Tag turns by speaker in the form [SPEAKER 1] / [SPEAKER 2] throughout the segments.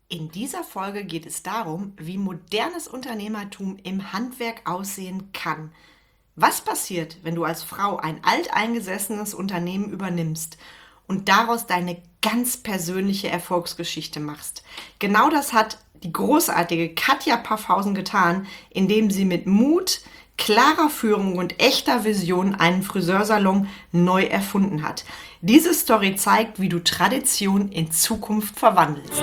[SPEAKER 1] In dieser Folge geht es darum, wie modernes Unternehmertum im Handwerk aussehen kann. Was passiert, wenn du als Frau ein alteingesessenes Unternehmen übernimmst und daraus deine ganz persönliche Erfolgsgeschichte machst? Genau das hat die großartige Katja Paffhausen getan, indem sie mit Mut, klarer Führung und echter Vision einen Friseursalon neu erfunden hat. Diese Story zeigt, wie du Tradition in Zukunft verwandelst.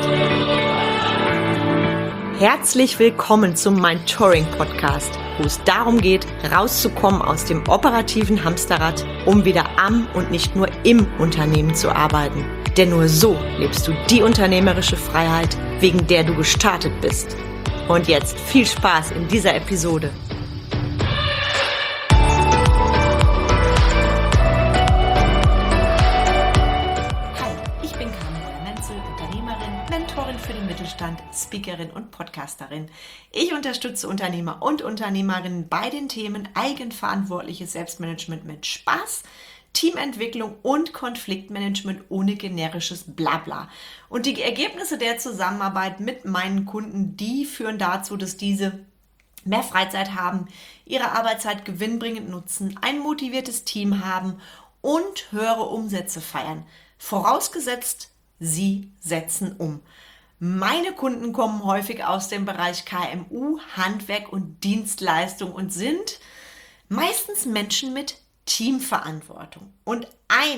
[SPEAKER 1] Herzlich willkommen zum Mentoring Podcast, wo es darum geht, rauszukommen aus dem operativen Hamsterrad, um wieder am und nicht nur im Unternehmen zu arbeiten. Denn nur so lebst du die unternehmerische Freiheit, wegen der du gestartet bist. Und jetzt viel Spaß in dieser Episode. Mentorin für den Mittelstand, Speakerin und Podcasterin. Ich unterstütze Unternehmer und Unternehmerinnen bei den Themen eigenverantwortliches Selbstmanagement mit Spaß, Teamentwicklung und Konfliktmanagement ohne generisches Blabla. Und die Ergebnisse der Zusammenarbeit mit meinen Kunden, die führen dazu, dass diese mehr Freizeit haben, ihre Arbeitszeit gewinnbringend nutzen, ein motiviertes Team haben und höhere Umsätze feiern. Vorausgesetzt, sie setzen um. Meine Kunden kommen häufig aus dem Bereich KMU, Handwerk und Dienstleistung und sind meistens Menschen mit Teamverantwortung. Und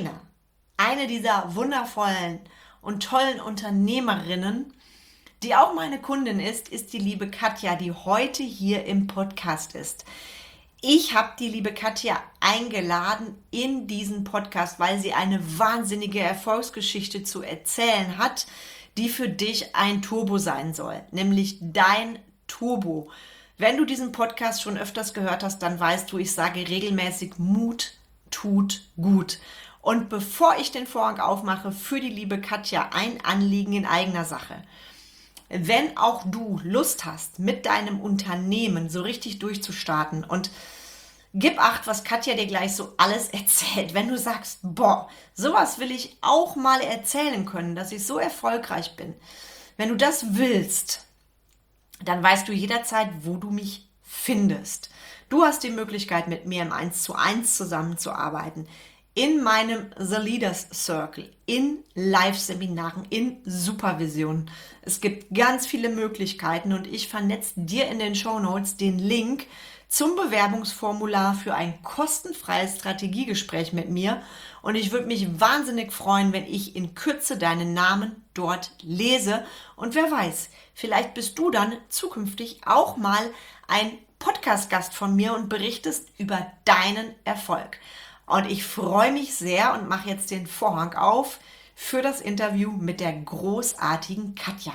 [SPEAKER 1] eine dieser wundervollen und tollen Unternehmerinnen, die auch meine Kundin ist die liebe Katja, die heute hier im Podcast ist. Ich habe die liebe Katja eingeladen in diesen Podcast, weil sie eine wahnsinnige Erfolgsgeschichte zu erzählen hat, die für dich ein Turbo sein soll, nämlich dein Turbo. Wenn du diesen Podcast schon öfters gehört hast, dann weißt du, ich sage regelmäßig, Mut tut gut. Und bevor ich den Vorhang aufmache für die liebe Katja, ein Anliegen in eigener Sache. Wenn auch du Lust hast, mit deinem Unternehmen so richtig durchzustarten und gib Acht, was Katja dir gleich so alles erzählt. Wenn du sagst, boah, sowas will ich auch mal erzählen können, dass ich so erfolgreich bin. Wenn du das willst, dann weißt du jederzeit, wo du mich findest. Du hast die Möglichkeit, mit mir im 1:1 zusammenzuarbeiten. In meinem The Leaders Circle, in Live-Seminaren, in Supervision. Es gibt ganz viele Möglichkeiten und ich vernetze dir in den Shownotes den Link zum Bewerbungsformular für ein kostenfreies Strategiegespräch mit mir. Und ich würde mich wahnsinnig freuen, wenn ich in Kürze deinen Namen dort lese. Und wer weiß, vielleicht bist du dann zukünftig auch mal ein Podcast-Gast von mir und berichtest über deinen Erfolg. Und ich freue mich sehr und mache jetzt den Vorhang auf für das Interview mit der großartigen Katja.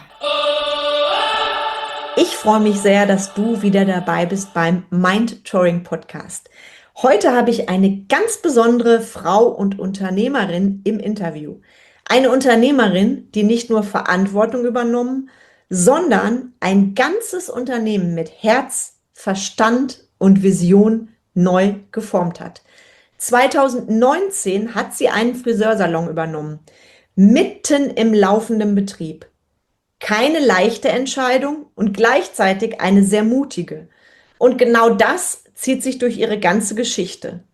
[SPEAKER 1] Ich freue mich sehr, dass du wieder dabei bist beim Mentoring Podcast. Heute habe ich eine ganz besondere Frau und Unternehmerin im Interview. Eine Unternehmerin, die nicht nur Verantwortung übernommen, sondern ein ganzes Unternehmen mit Herz, Verstand und Vision neu geformt hat. 2019 hat sie einen Friseursalon übernommen, mitten im laufenden Betrieb. Keine leichte Entscheidung und gleichzeitig eine sehr mutige. Und genau das zieht sich durch ihre ganze Geschichte.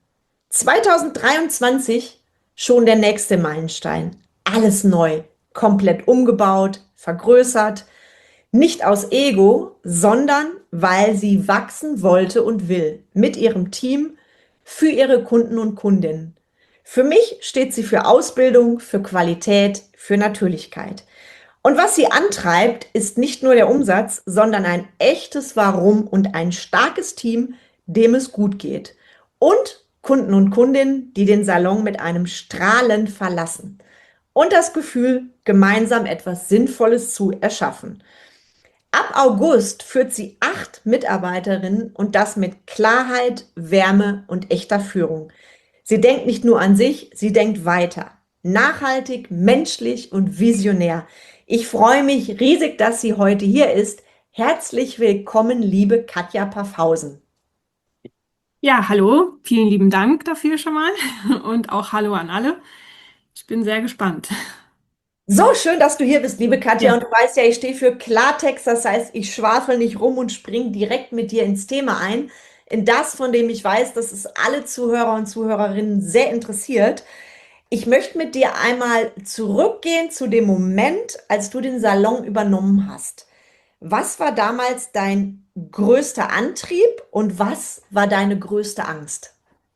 [SPEAKER 1] 2023 schon der nächste Meilenstein. Alles neu, komplett umgebaut, vergrößert. Nicht aus Ego, sondern weil sie wachsen wollte und will. Mit ihrem Team, für ihre Kunden und Kundinnen. Für mich steht sie für Ausbildung, für Qualität, für Natürlichkeit. Und was sie antreibt, ist nicht nur der Umsatz, sondern ein echtes Warum und ein starkes Team, dem es gut geht. Und Kunden und Kundinnen, die den Salon mit einem Strahlen verlassen. Und das Gefühl, gemeinsam etwas Sinnvolles zu erschaffen. Ab August führt sie 8 Mitarbeiterinnen und das mit Klarheit, Wärme und echter Führung. Sie denkt nicht nur an sich, sie denkt weiter. Nachhaltig, menschlich und visionär. Ich freue mich riesig, dass sie heute hier ist. Herzlich willkommen, liebe Katja Paffhausen.
[SPEAKER 2] Ja, hallo, vielen lieben Dank dafür schon mal und auch hallo an alle. Ich bin sehr gespannt.
[SPEAKER 1] So schön, dass du hier bist, liebe Katja.
[SPEAKER 2] Ja.
[SPEAKER 1] Und du weißt ja, ich stehe für Klartext. Das heißt, ich schwafel nicht rum und springe direkt mit dir ins Thema ein. In das, von dem ich weiß, dass es alle Zuhörer und Zuhörerinnen sehr interessiert. Ich möchte mit dir einmal zurückgehen zu dem Moment, als du den Salon übernommen hast. Was war damals dein größter Antrieb und was war deine größte Angst?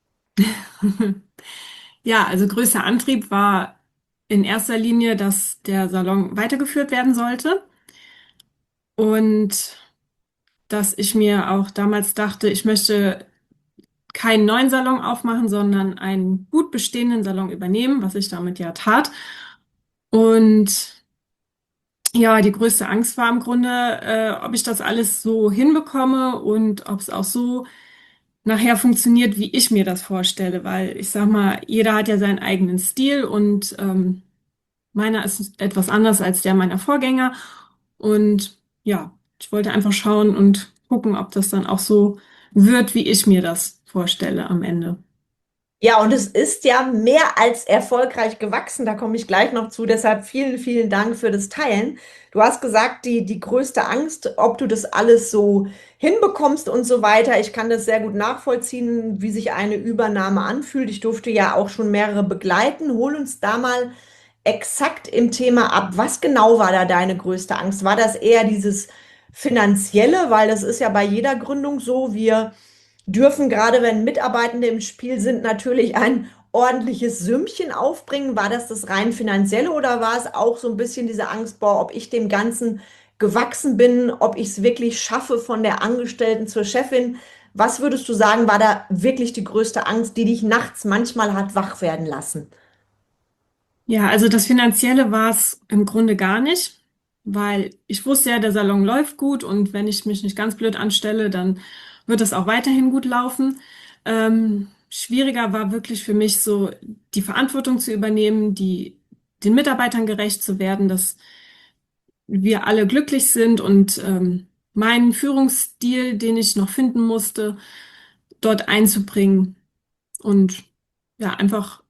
[SPEAKER 2] Ja, also größter Antrieb war in erster Linie, dass der Salon weitergeführt werden sollte und dass ich mir auch damals dachte, ich möchte keinen neuen Salon aufmachen, sondern einen gut bestehenden Salon übernehmen, was ich damit ja tat. Und ja, die größte Angst war im Grunde, ob ich das alles so hinbekomme und ob es auch so nachher funktioniert, wie ich mir das vorstelle, weil ich sag mal, jeder hat ja seinen eigenen Stil und meiner ist etwas anders als der meiner Vorgänger. Und ja, ich wollte einfach schauen und gucken, ob das dann auch so wird, wie ich mir das vorstelle am Ende.
[SPEAKER 1] Ja, und es ist ja mehr als erfolgreich gewachsen. Da komme ich gleich noch zu. Deshalb vielen, vielen Dank für das Teilen. Du hast gesagt, die größte Angst, ob du das alles so hinbekommst und so weiter. Ich kann das sehr gut nachvollziehen, wie sich eine Übernahme anfühlt. Ich durfte ja auch schon mehrere begleiten. Hol uns da mal exakt im Thema ab. Was genau war da deine größte Angst? War das eher dieses Finanzielle? Weil das ist ja bei jeder Gründung so. Wir dürfen, gerade wenn Mitarbeitende im Spiel sind, natürlich ein ordentliches Sümmchen aufbringen. War das rein finanzielle oder war es auch so ein bisschen diese Angst, boah, ob ich dem Ganzen gewachsen bin, ob ich es wirklich schaffe von der Angestellten zur Chefin? Was würdest du sagen, war da wirklich die größte Angst, die dich nachts manchmal hat wach werden lassen?
[SPEAKER 2] Ja, also das Finanzielle war es im Grunde gar nicht, weil ich wusste ja, der Salon läuft gut und wenn ich mich nicht ganz blöd anstelle, dann wird es auch weiterhin gut laufen. Schwieriger war wirklich für mich so, die Verantwortung zu übernehmen, den Mitarbeitern gerecht zu werden, dass wir alle glücklich sind und meinen Führungsstil, den ich noch finden musste, dort einzubringen und ja, einfach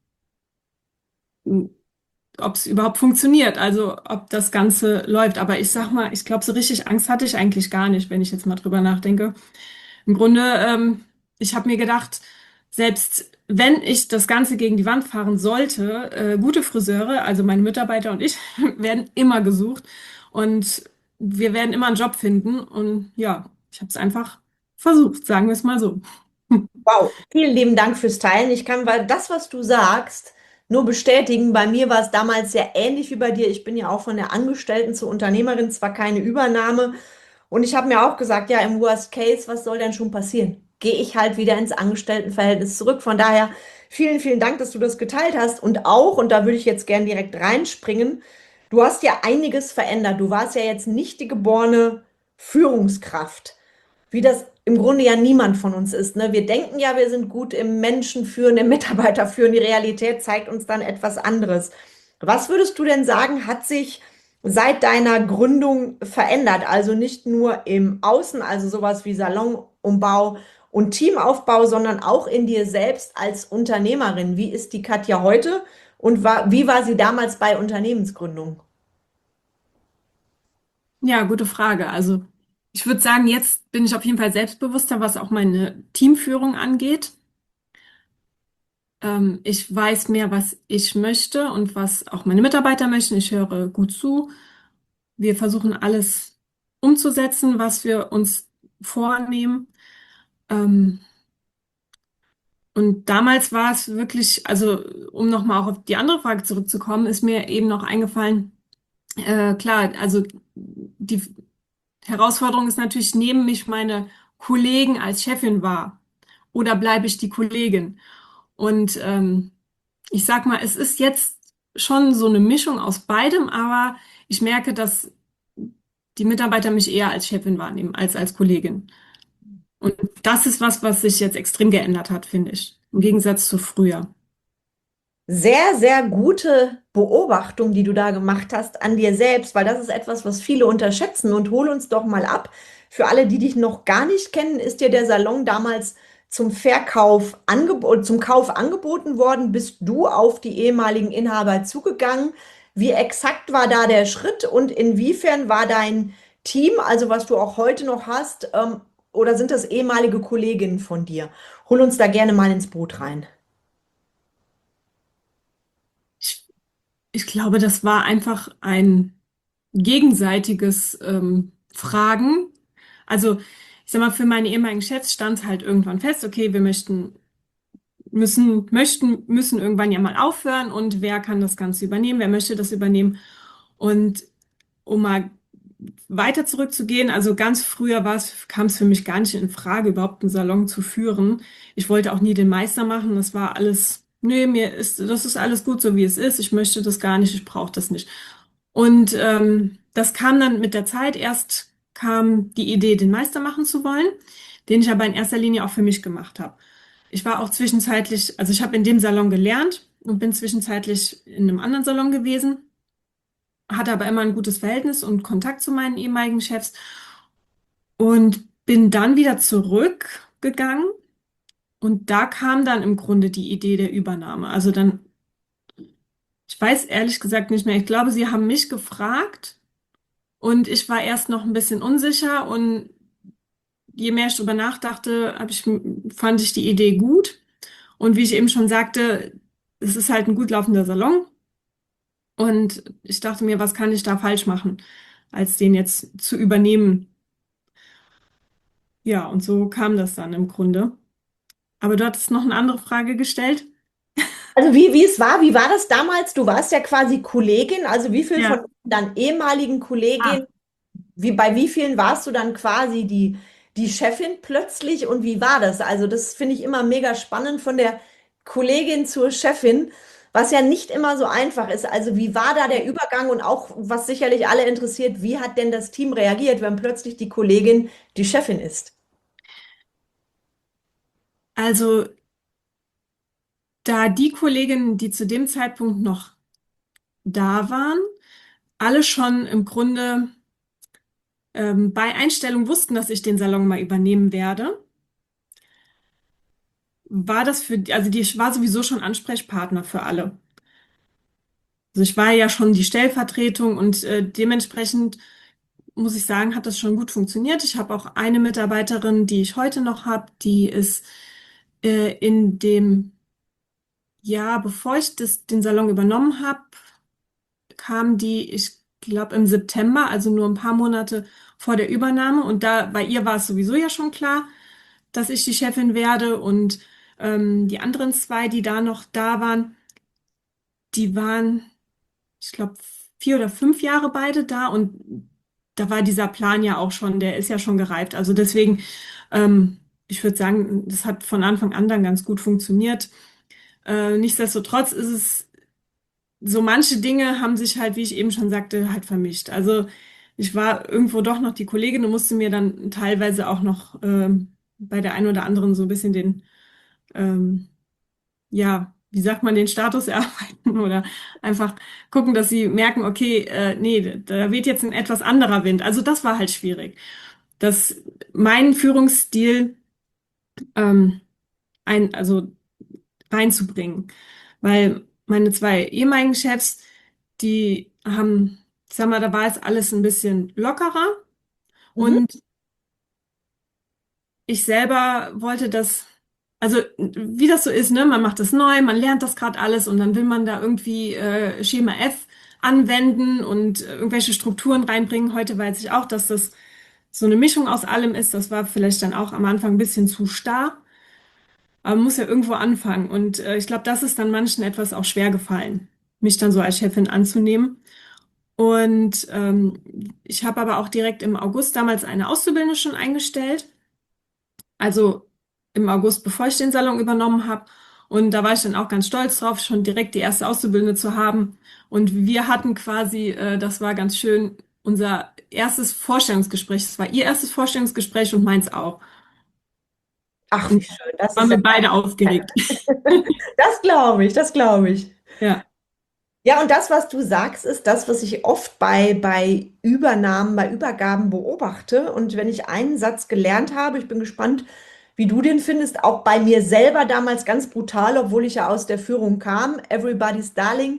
[SPEAKER 2] ob es überhaupt funktioniert, also ob das Ganze läuft. Aber ich sag mal, ich glaube, so richtig Angst hatte ich eigentlich gar nicht, wenn ich jetzt mal drüber nachdenke. Im Grunde, ich habe mir gedacht, selbst wenn ich das Ganze gegen die Wand fahren sollte, gute Friseure, also meine Mitarbeiter und ich, werden immer gesucht und wir werden immer einen Job finden. Und ja, ich habe es einfach versucht, sagen wir es mal so.
[SPEAKER 1] Wow, vielen lieben Dank fürs Teilen. Ich kann, weil das, was du sagst, nur bestätigen. Bei mir war es damals sehr ähnlich wie bei dir. Ich bin ja auch von der Angestellten zur Unternehmerin, zwar keine Übernahme. Und ich habe mir auch gesagt, ja, im Worst Case, was soll denn schon passieren? Gehe ich halt wieder ins Angestelltenverhältnis zurück. Von daher vielen, vielen Dank, dass du das geteilt hast. Und auch, und da würde ich jetzt gern direkt reinspringen, du hast ja einiges verändert. Du warst ja jetzt nicht die geborene Führungskraft, wie das im Grunde ja niemand von uns ist. Ne? Wir denken ja, wir sind gut im Menschen führen, im Mitarbeiter führen. Die Realität zeigt uns dann etwas anderes. Was würdest du denn sagen, hat sich seit deiner Gründung verändert? Also nicht nur im Außen, also sowas wie Salonumbau und Teamaufbau, sondern auch in dir selbst als Unternehmerin. Wie ist die Katja heute und wie war sie damals bei Unternehmensgründung?
[SPEAKER 2] Ja, gute Frage. Also ich würde sagen, jetzt bin ich auf jeden Fall selbstbewusster, was auch meine Teamführung angeht. Ich weiß mehr, was ich möchte und was auch meine Mitarbeiter möchten. Ich höre gut zu. Wir versuchen alles umzusetzen, was wir uns vornehmen. Ähm, und damals war es wirklich, also um nochmal auch auf die andere Frage zurückzukommen, ist mir eben noch eingefallen, klar, also die Herausforderung ist natürlich, nehmen mich meine Kollegen als Chefin wahr oder bleibe ich die Kollegin? Und ich sag mal, es ist jetzt schon so eine Mischung aus beidem, aber ich merke, dass die Mitarbeiter mich eher als Chefin wahrnehmen als als Kollegin. Und das ist was, was sich jetzt extrem geändert hat, finde ich, im Gegensatz zu früher.
[SPEAKER 1] Sehr, sehr gute Beobachtung, die du da gemacht hast an dir selbst, weil das ist etwas, was viele unterschätzen. Und hol uns doch mal ab. Für alle, die dich noch gar nicht kennen, ist dir der Salon damals zum Kauf angeboten worden? Bist du auf die ehemaligen Inhaber zugegangen? Wie exakt war da der Schritt und inwiefern war dein Team, also was du auch heute noch hast, oder sind das ehemalige Kolleginnen von dir? Hol uns da gerne mal ins Boot rein.
[SPEAKER 2] Ich, ich glaube, das war einfach ein gegenseitiges Fragen. Also, ich sag mal, für meine ehemaligen Chefs stand halt irgendwann fest, okay, wir müssen irgendwann ja mal aufhören und wer kann das Ganze übernehmen, wer möchte das übernehmen. Und um mal weiter zurückzugehen, also ganz früher kam es für mich gar nicht in Frage, überhaupt einen Salon zu führen. Ich wollte auch nie den Meister machen. Das war alles, nee, das ist alles gut, so wie es ist. Ich möchte das gar nicht, ich brauche das nicht. Und das kam dann mit der Zeit. Erst kam die Idee, den Meister machen zu wollen, den ich aber in erster Linie auch für mich gemacht habe. Ich war auch zwischenzeitlich, also ich habe in dem Salon gelernt und bin zwischenzeitlich in einem anderen Salon gewesen, hatte aber immer ein gutes Verhältnis und Kontakt zu meinen ehemaligen Chefs und bin dann wieder zurückgegangen und da kam dann im Grunde die Idee der Übernahme. Also dann, ich weiß ehrlich gesagt nicht mehr, ich glaube, sie haben mich gefragt und ich war erst noch ein bisschen unsicher und je mehr ich darüber nachdachte, fand ich die Idee gut. Und wie ich eben schon sagte, es ist halt ein gut laufender Salon. Und ich dachte mir, was kann ich da falsch machen, als den jetzt zu übernehmen? Ja, und so kam das dann im Grunde. Aber du hattest noch eine andere Frage gestellt.
[SPEAKER 1] Also wie war das damals? Du warst ja quasi Kollegin, also wie viel von
[SPEAKER 2] Ja.
[SPEAKER 1] deinen ehemaligen Kolleginnen,
[SPEAKER 2] Ah,
[SPEAKER 1] bei wie vielen warst du dann quasi die Chefin plötzlich und wie war das? Also das finde ich immer mega spannend von der Kollegin zur Chefin, was ja nicht immer so einfach ist. Also wie war da der Übergang und auch, was sicherlich alle interessiert, wie hat denn das Team reagiert, wenn plötzlich die Kollegin die Chefin ist?
[SPEAKER 2] also da die Kolleginnen, die zu dem Zeitpunkt noch da waren, alle schon im Grunde bei Einstellung wussten, dass ich den Salon mal übernehmen werde, also ich war sowieso schon Ansprechpartner für alle. Also ich war ja schon die Stellvertretung und dementsprechend muss ich sagen, hat das schon gut funktioniert. Ich habe auch eine Mitarbeiterin, die ich heute noch habe, die ist in dem Jahr, bevor ich den Salon übernommen habe, kam die, ich glaube, im September, also nur ein paar Monate vor der Übernahme. Und da, bei ihr war es sowieso ja schon klar, dass ich die Chefin werde. Und die anderen zwei, die da noch da waren, die waren, ich glaube, 4 oder 5 Jahre beide da. Und da war dieser Plan ja auch schon, der ist ja schon gereift. Also deswegen, ich würde sagen, das hat von Anfang an dann ganz gut funktioniert. Nichtsdestotrotz ist es so, manche Dinge haben sich halt, wie ich eben schon sagte, halt vermischt. Also ich war irgendwo doch noch die Kollegin und musste mir dann teilweise auch noch bei der einen oder anderen so ein bisschen ähm, ja, wie sagt man, den Status erarbeiten oder einfach gucken, dass sie merken, okay, nee, da weht jetzt ein etwas anderer Wind. Also das war halt schwierig, dass mein Führungsstil ähm, also reinzubringen, weil meine zwei ehemaligen Chefs, die haben, sag mal, da war es alles ein bisschen lockerer
[SPEAKER 1] Mhm.
[SPEAKER 2] und ich selber wollte das, also wie das so ist, ne, man macht das neu, man lernt das gerade alles und dann will man da irgendwie Schema F anwenden und irgendwelche Strukturen reinbringen. Heute weiß ich auch, dass das so eine Mischung aus allem ist. Das war vielleicht dann auch am Anfang ein bisschen zu starr, aber man muss ja irgendwo anfangen und ich glaube, das ist dann manchen etwas auch schwer gefallen, mich dann so als Chefin anzunehmen. Und ich habe aber auch direkt im August damals eine Auszubildende schon eingestellt. Also im August, bevor ich den Salon übernommen habe. Und da war ich dann auch ganz stolz drauf, schon direkt die erste Auszubildende zu haben. Und wir hatten quasi, das war ganz schön, unser erstes Vorstellungsgespräch. Es war ihr erstes Vorstellungsgespräch und meins auch.
[SPEAKER 1] Ach, wie
[SPEAKER 2] Und
[SPEAKER 1] schön, das ist
[SPEAKER 2] waren
[SPEAKER 1] ja.
[SPEAKER 2] wir beide aufgeregt.
[SPEAKER 1] Das glaube ich, das glaube ich.
[SPEAKER 2] Ja.
[SPEAKER 1] Ja, und das, was du sagst, ist das, was ich oft bei Übernahmen, bei Übergaben beobachte. Und wenn ich einen Satz gelernt habe, ich bin gespannt, wie du den findest, auch bei mir selber damals ganz brutal, obwohl ich ja aus der Führung kam, Everybody's Darling.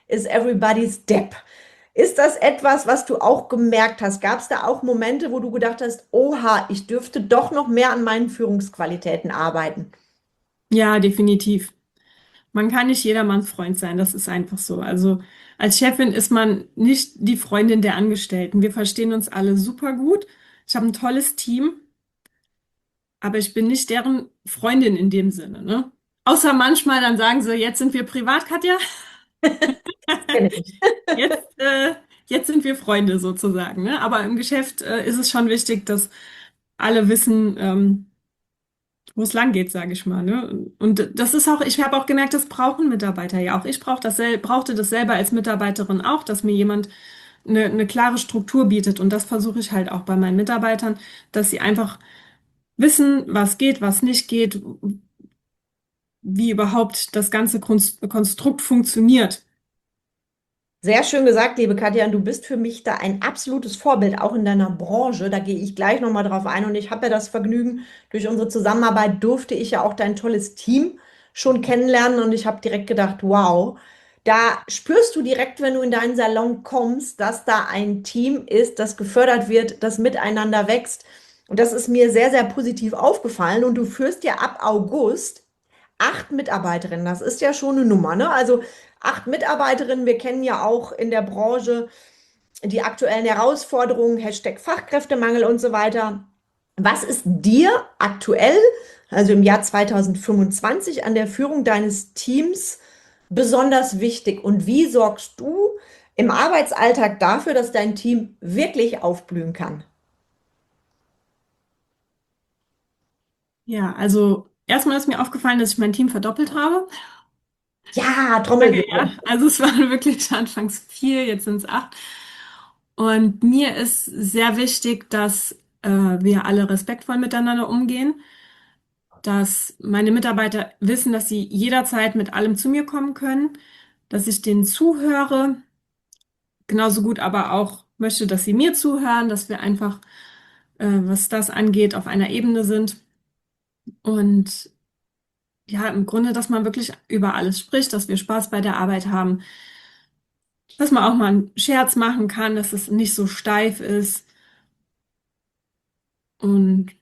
[SPEAKER 1] is everybody's Depp. Ist das etwas, was du auch gemerkt hast? Gab es da auch Momente, wo du gedacht hast, oha, ich dürfte doch noch mehr an meinen Führungsqualitäten arbeiten?
[SPEAKER 2] Ja, definitiv. Man kann nicht jedermanns Freund sein, das ist einfach so. Also als Chefin ist man nicht die Freundin der Angestellten. Wir verstehen uns alle super gut. Ich habe ein tolles Team, aber ich bin nicht deren Freundin in dem Sinne, ne? Außer manchmal dann sagen sie, jetzt sind wir privat, Katja.
[SPEAKER 1] Kenn ich.
[SPEAKER 2] Jetzt, jetzt sind wir Freunde sozusagen, ne? Aber im Geschäft, ist es schon wichtig, dass alle wissen, wo es lang geht, sage ich mal, ne? Und das ist auch, ich habe auch gemerkt, das brauchen Mitarbeiter ja auch. Ich brauchte das selber als Mitarbeiterin auch, dass mir jemand eine klare Struktur bietet. Und das versuche ich halt auch bei meinen Mitarbeitern, dass sie einfach wissen, was geht, was nicht geht, wie überhaupt das ganze Konstrukt funktioniert.
[SPEAKER 1] Sehr schön gesagt, liebe Katja, und du bist für mich da ein absolutes Vorbild, auch in deiner Branche. Da gehe ich gleich nochmal drauf ein. Und ich habe ja das Vergnügen, durch unsere Zusammenarbeit durfte ich ja auch dein tolles Team schon kennenlernen. Und ich habe direkt gedacht, wow, da spürst du direkt, wenn du in deinen Salon kommst, dass da ein Team ist, das gefördert wird, das miteinander wächst. Und das ist mir sehr, sehr positiv aufgefallen. Und du führst ja ab August 8 Mitarbeiterinnen. Das ist ja schon eine Nummer, ne? Also 8 Mitarbeiterinnen. Wir kennen ja auch in der Branche die aktuellen Herausforderungen, Hashtag Fachkräftemangel und so weiter. Was ist dir aktuell, also im Jahr 2025, an der Führung deines Teams besonders wichtig? Und wie sorgst du im Arbeitsalltag dafür, dass dein Team wirklich aufblühen kann?
[SPEAKER 2] Ja, also erstmal ist mir aufgefallen, dass ich mein Team verdoppelt habe.
[SPEAKER 1] Ja,
[SPEAKER 2] Lange
[SPEAKER 1] Trommelwirbel.
[SPEAKER 2] her. Also es waren wirklich anfangs 4, jetzt sind es 8. Und mir ist sehr wichtig, dass wir alle respektvoll miteinander umgehen, dass meine Mitarbeiter wissen, dass sie jederzeit mit allem zu mir kommen können, dass ich denen zuhöre, genauso gut aber auch möchte, dass sie mir zuhören, dass wir einfach, was das angeht, auf einer Ebene sind. Und ja, im Grunde, dass man wirklich über alles spricht, dass wir Spaß bei der Arbeit haben, dass man auch mal einen Scherz machen kann, dass es nicht so steif ist. Und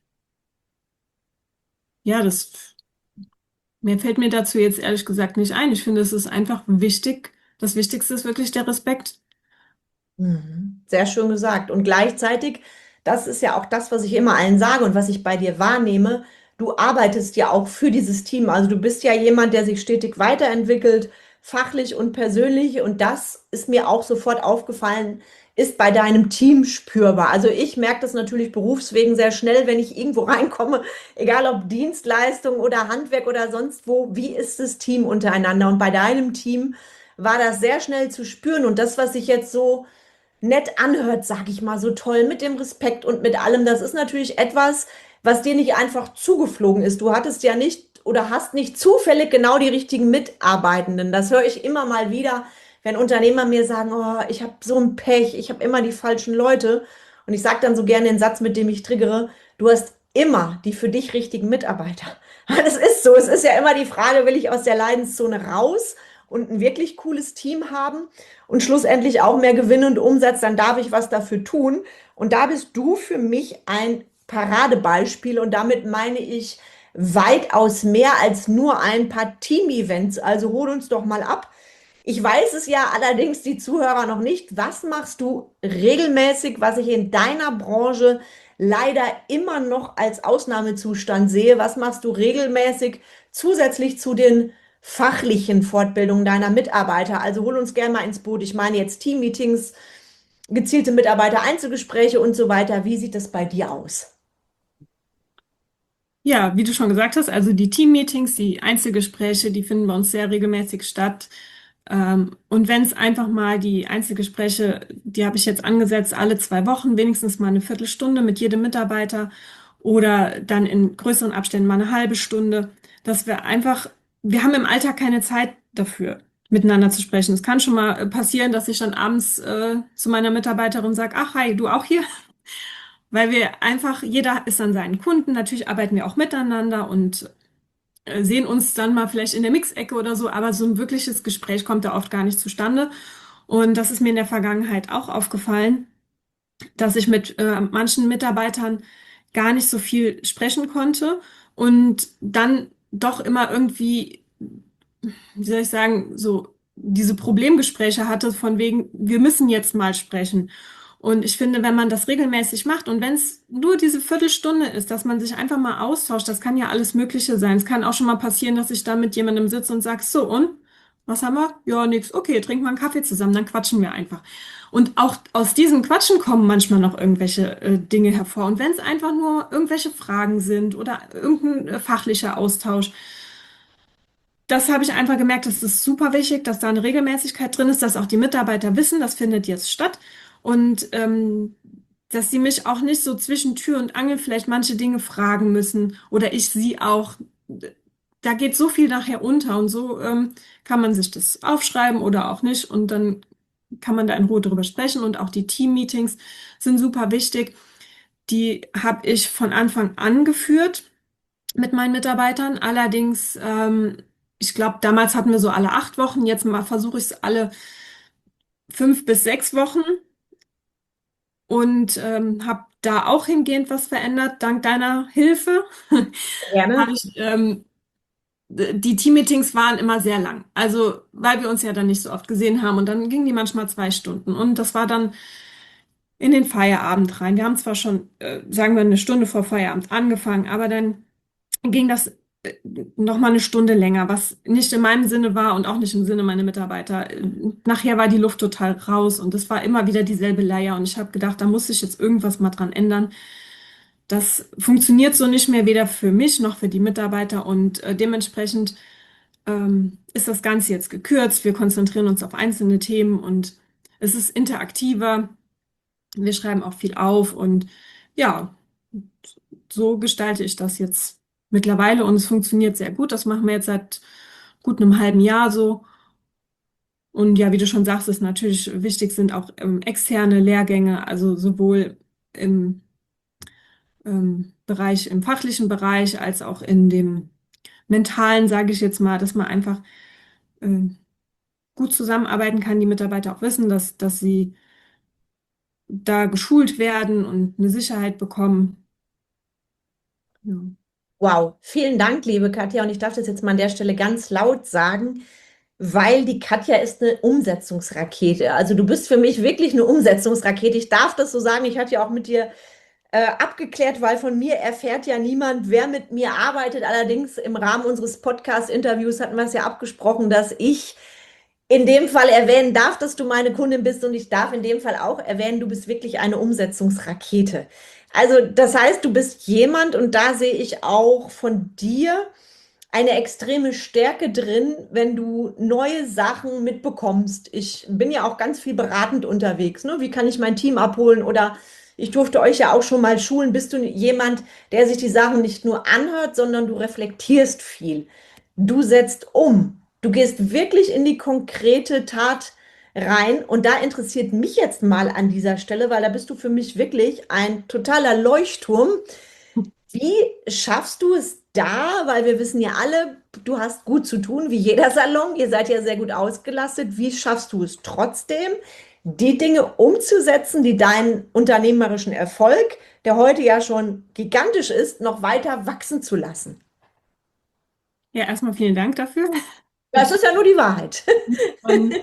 [SPEAKER 2] ja, mehr fällt mir dazu jetzt ehrlich gesagt nicht ein. Ich finde, es ist einfach wichtig. Das Wichtigste ist wirklich der Respekt.
[SPEAKER 1] Mhm. Sehr schön gesagt. Und gleichzeitig, das ist ja auch das, was ich immer allen sage und was ich bei dir wahrnehme, du arbeitest ja auch für dieses Team. Also du bist ja jemand, der sich stetig weiterentwickelt, fachlich und persönlich. Und das ist mir auch sofort aufgefallen, ist bei deinem Team spürbar. Also ich merke das natürlich berufswegen sehr schnell, wenn ich irgendwo reinkomme, egal ob Dienstleistung oder Handwerk oder sonst wo, wie ist das Team untereinander? Und bei deinem Team war das sehr schnell zu spüren. Und das, was ich jetzt so nett anhört, sag ich mal, so toll mit dem Respekt und mit allem. Das ist natürlich etwas, was dir nicht einfach zugeflogen ist. Du hattest ja nicht oder hast nicht zufällig genau die richtigen Mitarbeitenden. Das höre ich immer mal wieder, wenn Unternehmer mir sagen, oh, ich habe so ein Pech, ich habe immer die falschen Leute. Und ich sage dann so gerne den Satz, mit dem ich triggere, du hast immer die für dich richtigen Mitarbeiter. Das ist so. Es ist ja immer die Frage, will ich aus der Leidenszone raus und ein wirklich cooles Team haben und schlussendlich auch mehr Gewinn und Umsatz, dann darf ich was dafür tun. Und da bist du für mich ein Paradebeispiel und damit meine ich weitaus mehr als nur ein paar Team-Events. Also hol uns doch mal ab. Ich weiß es ja allerdings die Zuhörer noch nicht. Was machst du regelmäßig, was ich in deiner Branche leider immer noch als Ausnahmezustand sehe? Was machst du regelmäßig zusätzlich zu den fachlichen Fortbildungen deiner Mitarbeiter? Also hol uns gerne mal ins Boot. Ich meine jetzt Teammeetings, gezielte Mitarbeiter-Einzelgespräche und so weiter. Wie sieht das bei dir aus?
[SPEAKER 2] Ja, wie du schon gesagt hast, also die Teammeetings, die Einzelgespräche, die finden bei uns sehr regelmäßig statt. Und wenn es einfach mal die Einzelgespräche, die habe ich jetzt angesetzt, alle 2 Wochen, wenigstens mal eine Viertelstunde mit jedem Mitarbeiter oder dann in größeren Abständen mal eine halbe Stunde, dass wir einfach, wir haben im Alltag keine Zeit dafür, miteinander zu sprechen. Es kann schon mal passieren, dass ich dann abends zu meiner Mitarbeiterin sage, ach, hi, du auch hier? Weil wir einfach, jeder ist an seinen Kunden. Natürlich arbeiten wir auch miteinander und sehen uns dann mal vielleicht in der Mixecke oder so, aber so ein wirkliches Gespräch kommt da oft gar nicht zustande. Und das ist mir in der Vergangenheit auch aufgefallen, dass ich mit manchen Mitarbeitern gar nicht so viel sprechen konnte und dann doch immer irgendwie, wie soll ich sagen, so diese Problemgespräche hatte von wegen, wir müssen jetzt mal sprechen. Und ich finde, wenn man das regelmäßig macht und wenn es nur diese Viertelstunde ist, dass man sich einfach mal austauscht, das kann ja alles Mögliche sein. Es kann auch schon mal passieren, dass ich da mit jemandem sitze und sage, so, und was haben wir? Ja, nix. Okay, trinken wir einen Kaffee zusammen, dann quatschen wir einfach. Und auch aus diesem Quatschen kommen manchmal noch irgendwelche Dinge hervor. Und wenn es einfach nur irgendwelche Fragen sind oder irgendein fachlicher Austausch, das habe ich einfach gemerkt, das ist super wichtig, dass da eine Regelmäßigkeit drin ist, dass auch die Mitarbeiter wissen, das findet jetzt statt und dass sie mich auch nicht so zwischen Tür und Angel vielleicht manche Dinge fragen müssen oder ich sie auch. Da geht so viel nachher unter und so kann man sich das aufschreiben oder auch nicht und dann kann man da in Ruhe drüber sprechen und auch die Team-Meetings sind super wichtig. Die habe ich von Anfang an geführt mit meinen Mitarbeitern. Allerdings, ich glaube, damals hatten wir so alle 8 Wochen. Jetzt mal versuche ich es alle 5 bis 6 Wochen und habe da auch hingehend was verändert. Dank deiner Hilfe
[SPEAKER 1] Gerne.
[SPEAKER 2] habe ich, die Teammeetings waren immer sehr lang. Also, weil wir uns ja dann nicht so oft gesehen haben und dann gingen die manchmal 2 Stunden und das war dann in den Feierabend rein. Wir haben zwar schon, sagen wir, eine Stunde vor Feierabend angefangen, aber dann ging das noch mal eine Stunde länger, was nicht in meinem Sinne war und auch nicht im Sinne meiner Mitarbeiter. Nachher war die Luft total raus und es war immer wieder dieselbe Leier und ich habe gedacht, da muss sich jetzt irgendwas mal dran ändern. Das funktioniert so nicht mehr, weder für mich noch für die Mitarbeiter und dementsprechend ist das Ganze jetzt gekürzt. Wir konzentrieren uns auf einzelne Themen und es ist interaktiver. Wir schreiben auch viel auf und ja, so gestalte ich das jetzt mittlerweile und es funktioniert sehr gut. Das machen wir jetzt seit gut einem halben Jahr so. Und ja, wie du schon sagst, ist natürlich wichtig sind auch externe Lehrgänge, also sowohl im Bereich, im fachlichen Bereich als auch in dem mentalen, sage ich jetzt mal, dass man einfach äh, gut zusammenarbeiten kann, die Mitarbeiter auch wissen, dass sie da geschult werden und eine Sicherheit bekommen. Ja.
[SPEAKER 1] Wow, vielen Dank, liebe Katja. Und ich darf das jetzt mal an der Stelle ganz laut sagen, weil die Katja ist eine Umsetzungsrakete. Also du bist für mich wirklich eine Umsetzungsrakete. Ich darf das so sagen. Ich hatte ja auch mit dir abgeklärt, weil von mir erfährt ja niemand, wer mit mir arbeitet. Allerdings im Rahmen unseres Podcast-Interviews hatten wir es ja abgesprochen, dass ich in dem Fall erwähnen darf, dass du meine Kundin bist und ich darf in dem Fall auch erwähnen, du bist wirklich eine Umsetzungsrakete. Also das heißt, du bist jemand und da sehe ich auch von dir eine extreme Stärke drin, wenn du neue Sachen mitbekommst. Ich bin ja auch ganz viel beratend unterwegs. Ne? Wie kann ich mein Team abholen? Oder ich durfte euch ja auch schon mal schulen. Bist du jemand, der sich die Sachen nicht nur anhört, sondern du reflektierst viel. Du setzt um. Du gehst wirklich in die konkrete Tat rein. Und da interessiert mich jetzt mal an dieser Stelle, weil da bist du für mich wirklich ein totaler Leuchtturm. Wie schaffst du es da? Weil wir wissen ja alle, du hast gut zu tun, wie jeder Salon. Ihr seid ja sehr gut ausgelastet. Wie schaffst du es trotzdem, die Dinge umzusetzen, die deinen unternehmerischen Erfolg, der heute ja schon gigantisch ist, noch weiter wachsen zu lassen?
[SPEAKER 2] Ja, erstmal vielen Dank dafür.
[SPEAKER 1] Das ist ja nur die Wahrheit.
[SPEAKER 2] Und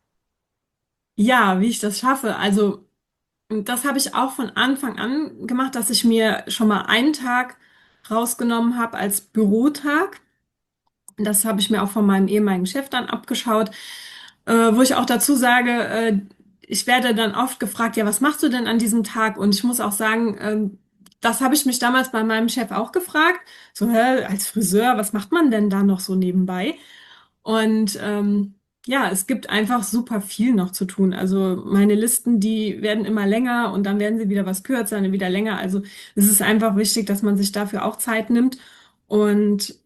[SPEAKER 2] ja, wie ich das schaffe. Also, das habe ich auch von Anfang an gemacht, dass ich mir schon mal einen Tag rausgenommen habe als Bürotag. Das habe ich mir auch von meinem ehemaligen Chef dann abgeschaut, wo ich auch dazu sage, ich werde dann oft gefragt, ja, was machst du denn an diesem Tag? Und ich muss auch sagen, das habe ich mich damals bei meinem Chef auch gefragt. So, hä, als Friseur, was macht man denn da noch so nebenbei? Und ja, es gibt einfach super viel noch zu tun. Also meine Listen, die werden immer länger und dann werden sie wieder was kürzer, dann wieder länger. Also es ist einfach wichtig, dass man sich dafür auch Zeit nimmt. Und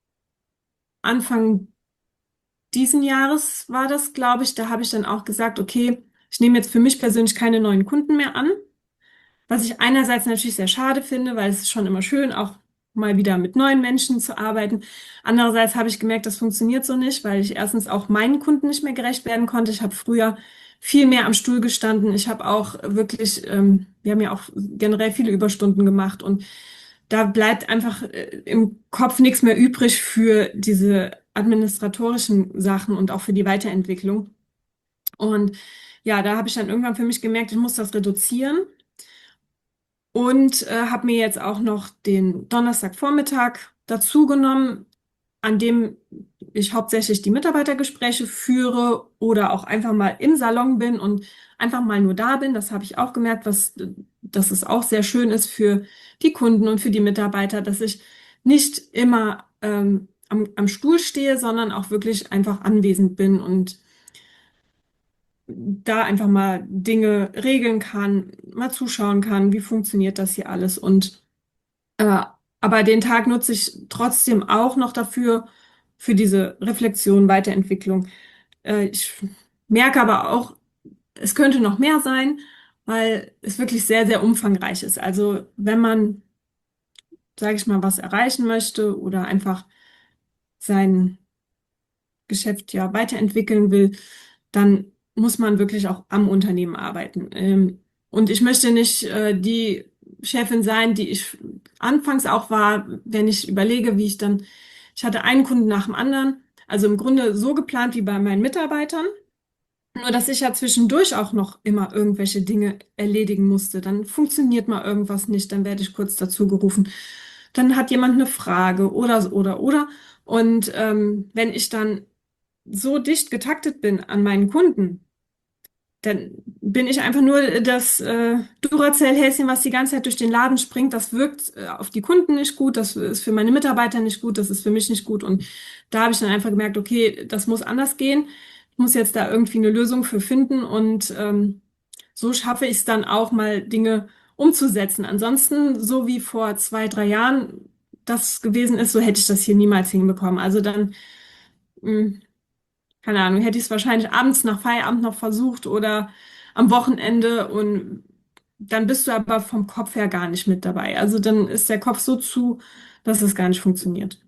[SPEAKER 2] Anfang diesen Jahres war das, glaube ich, da habe ich dann auch gesagt, okay, ich nehme jetzt für mich persönlich keine neuen Kunden mehr an. Was ich einerseits natürlich sehr schade finde, weil es ist schon immer schön, auch mal wieder mit neuen Menschen zu arbeiten. Andererseits habe ich gemerkt, das funktioniert so nicht, weil ich erstens auch meinen Kunden nicht mehr gerecht werden konnte. Ich habe früher viel mehr am Stuhl gestanden. Ich habe auch wirklich, wir haben ja auch generell viele Überstunden gemacht und da bleibt einfach im Kopf nichts mehr übrig für diese administratorischen Sachen und auch für die Weiterentwicklung. Und ja, da habe ich dann irgendwann für mich gemerkt, ich muss das reduzieren und habe mir jetzt auch noch den Donnerstagvormittag dazu genommen, an dem ich hauptsächlich die Mitarbeitergespräche führe oder auch einfach mal im Salon bin und einfach mal nur da bin. Das habe ich auch gemerkt, dass es auch sehr schön ist für die Kunden und für die Mitarbeiter, dass ich nicht immer am Stuhl stehe, sondern auch wirklich einfach anwesend bin und da einfach mal Dinge regeln kann, mal zuschauen kann, wie funktioniert das hier alles. Und äh, aber den Tag nutze ich trotzdem auch noch dafür, für diese Reflexion, Weiterentwicklung. Ich merke aber auch, es könnte noch mehr sein, weil es wirklich sehr, sehr umfangreich ist. Also wenn man, sage ich mal, was erreichen möchte oder einfach sein Geschäft ja weiterentwickeln will, dann muss man wirklich auch am Unternehmen arbeiten. Und ich möchte nicht die Chefin sein, die ich anfangs auch war, wenn ich überlege, ich hatte einen Kunden nach dem anderen, also im Grunde so geplant wie bei meinen Mitarbeitern. Nur, dass ich ja zwischendurch auch noch immer irgendwelche Dinge erledigen musste. Dann funktioniert mal irgendwas nicht, dann werde ich kurz dazu gerufen. Dann hat jemand eine Frage oder. Und wenn ich dann so dicht getaktet bin an meinen Kunden, dann bin ich einfach nur das Duracell-Häschen, was die ganze Zeit durch den Laden springt. Das wirkt auf die Kunden nicht gut, das ist für meine Mitarbeiter nicht gut, das ist für mich nicht gut. Und da habe ich dann einfach gemerkt, okay, das muss anders gehen. Ich muss jetzt da irgendwie eine Lösung für finden. Und so schaffe ich es dann auch mal, Dinge umzusetzen. Ansonsten, so wie vor 2, 3 Jahren das gewesen ist, so hätte ich das hier niemals hinbekommen. Also dann mh, keine Ahnung, hätte ich es wahrscheinlich abends nach Feierabend noch versucht oder am Wochenende und dann bist du aber vom Kopf her gar nicht mit dabei. Also dann ist der Kopf so zu, dass es gar nicht funktioniert.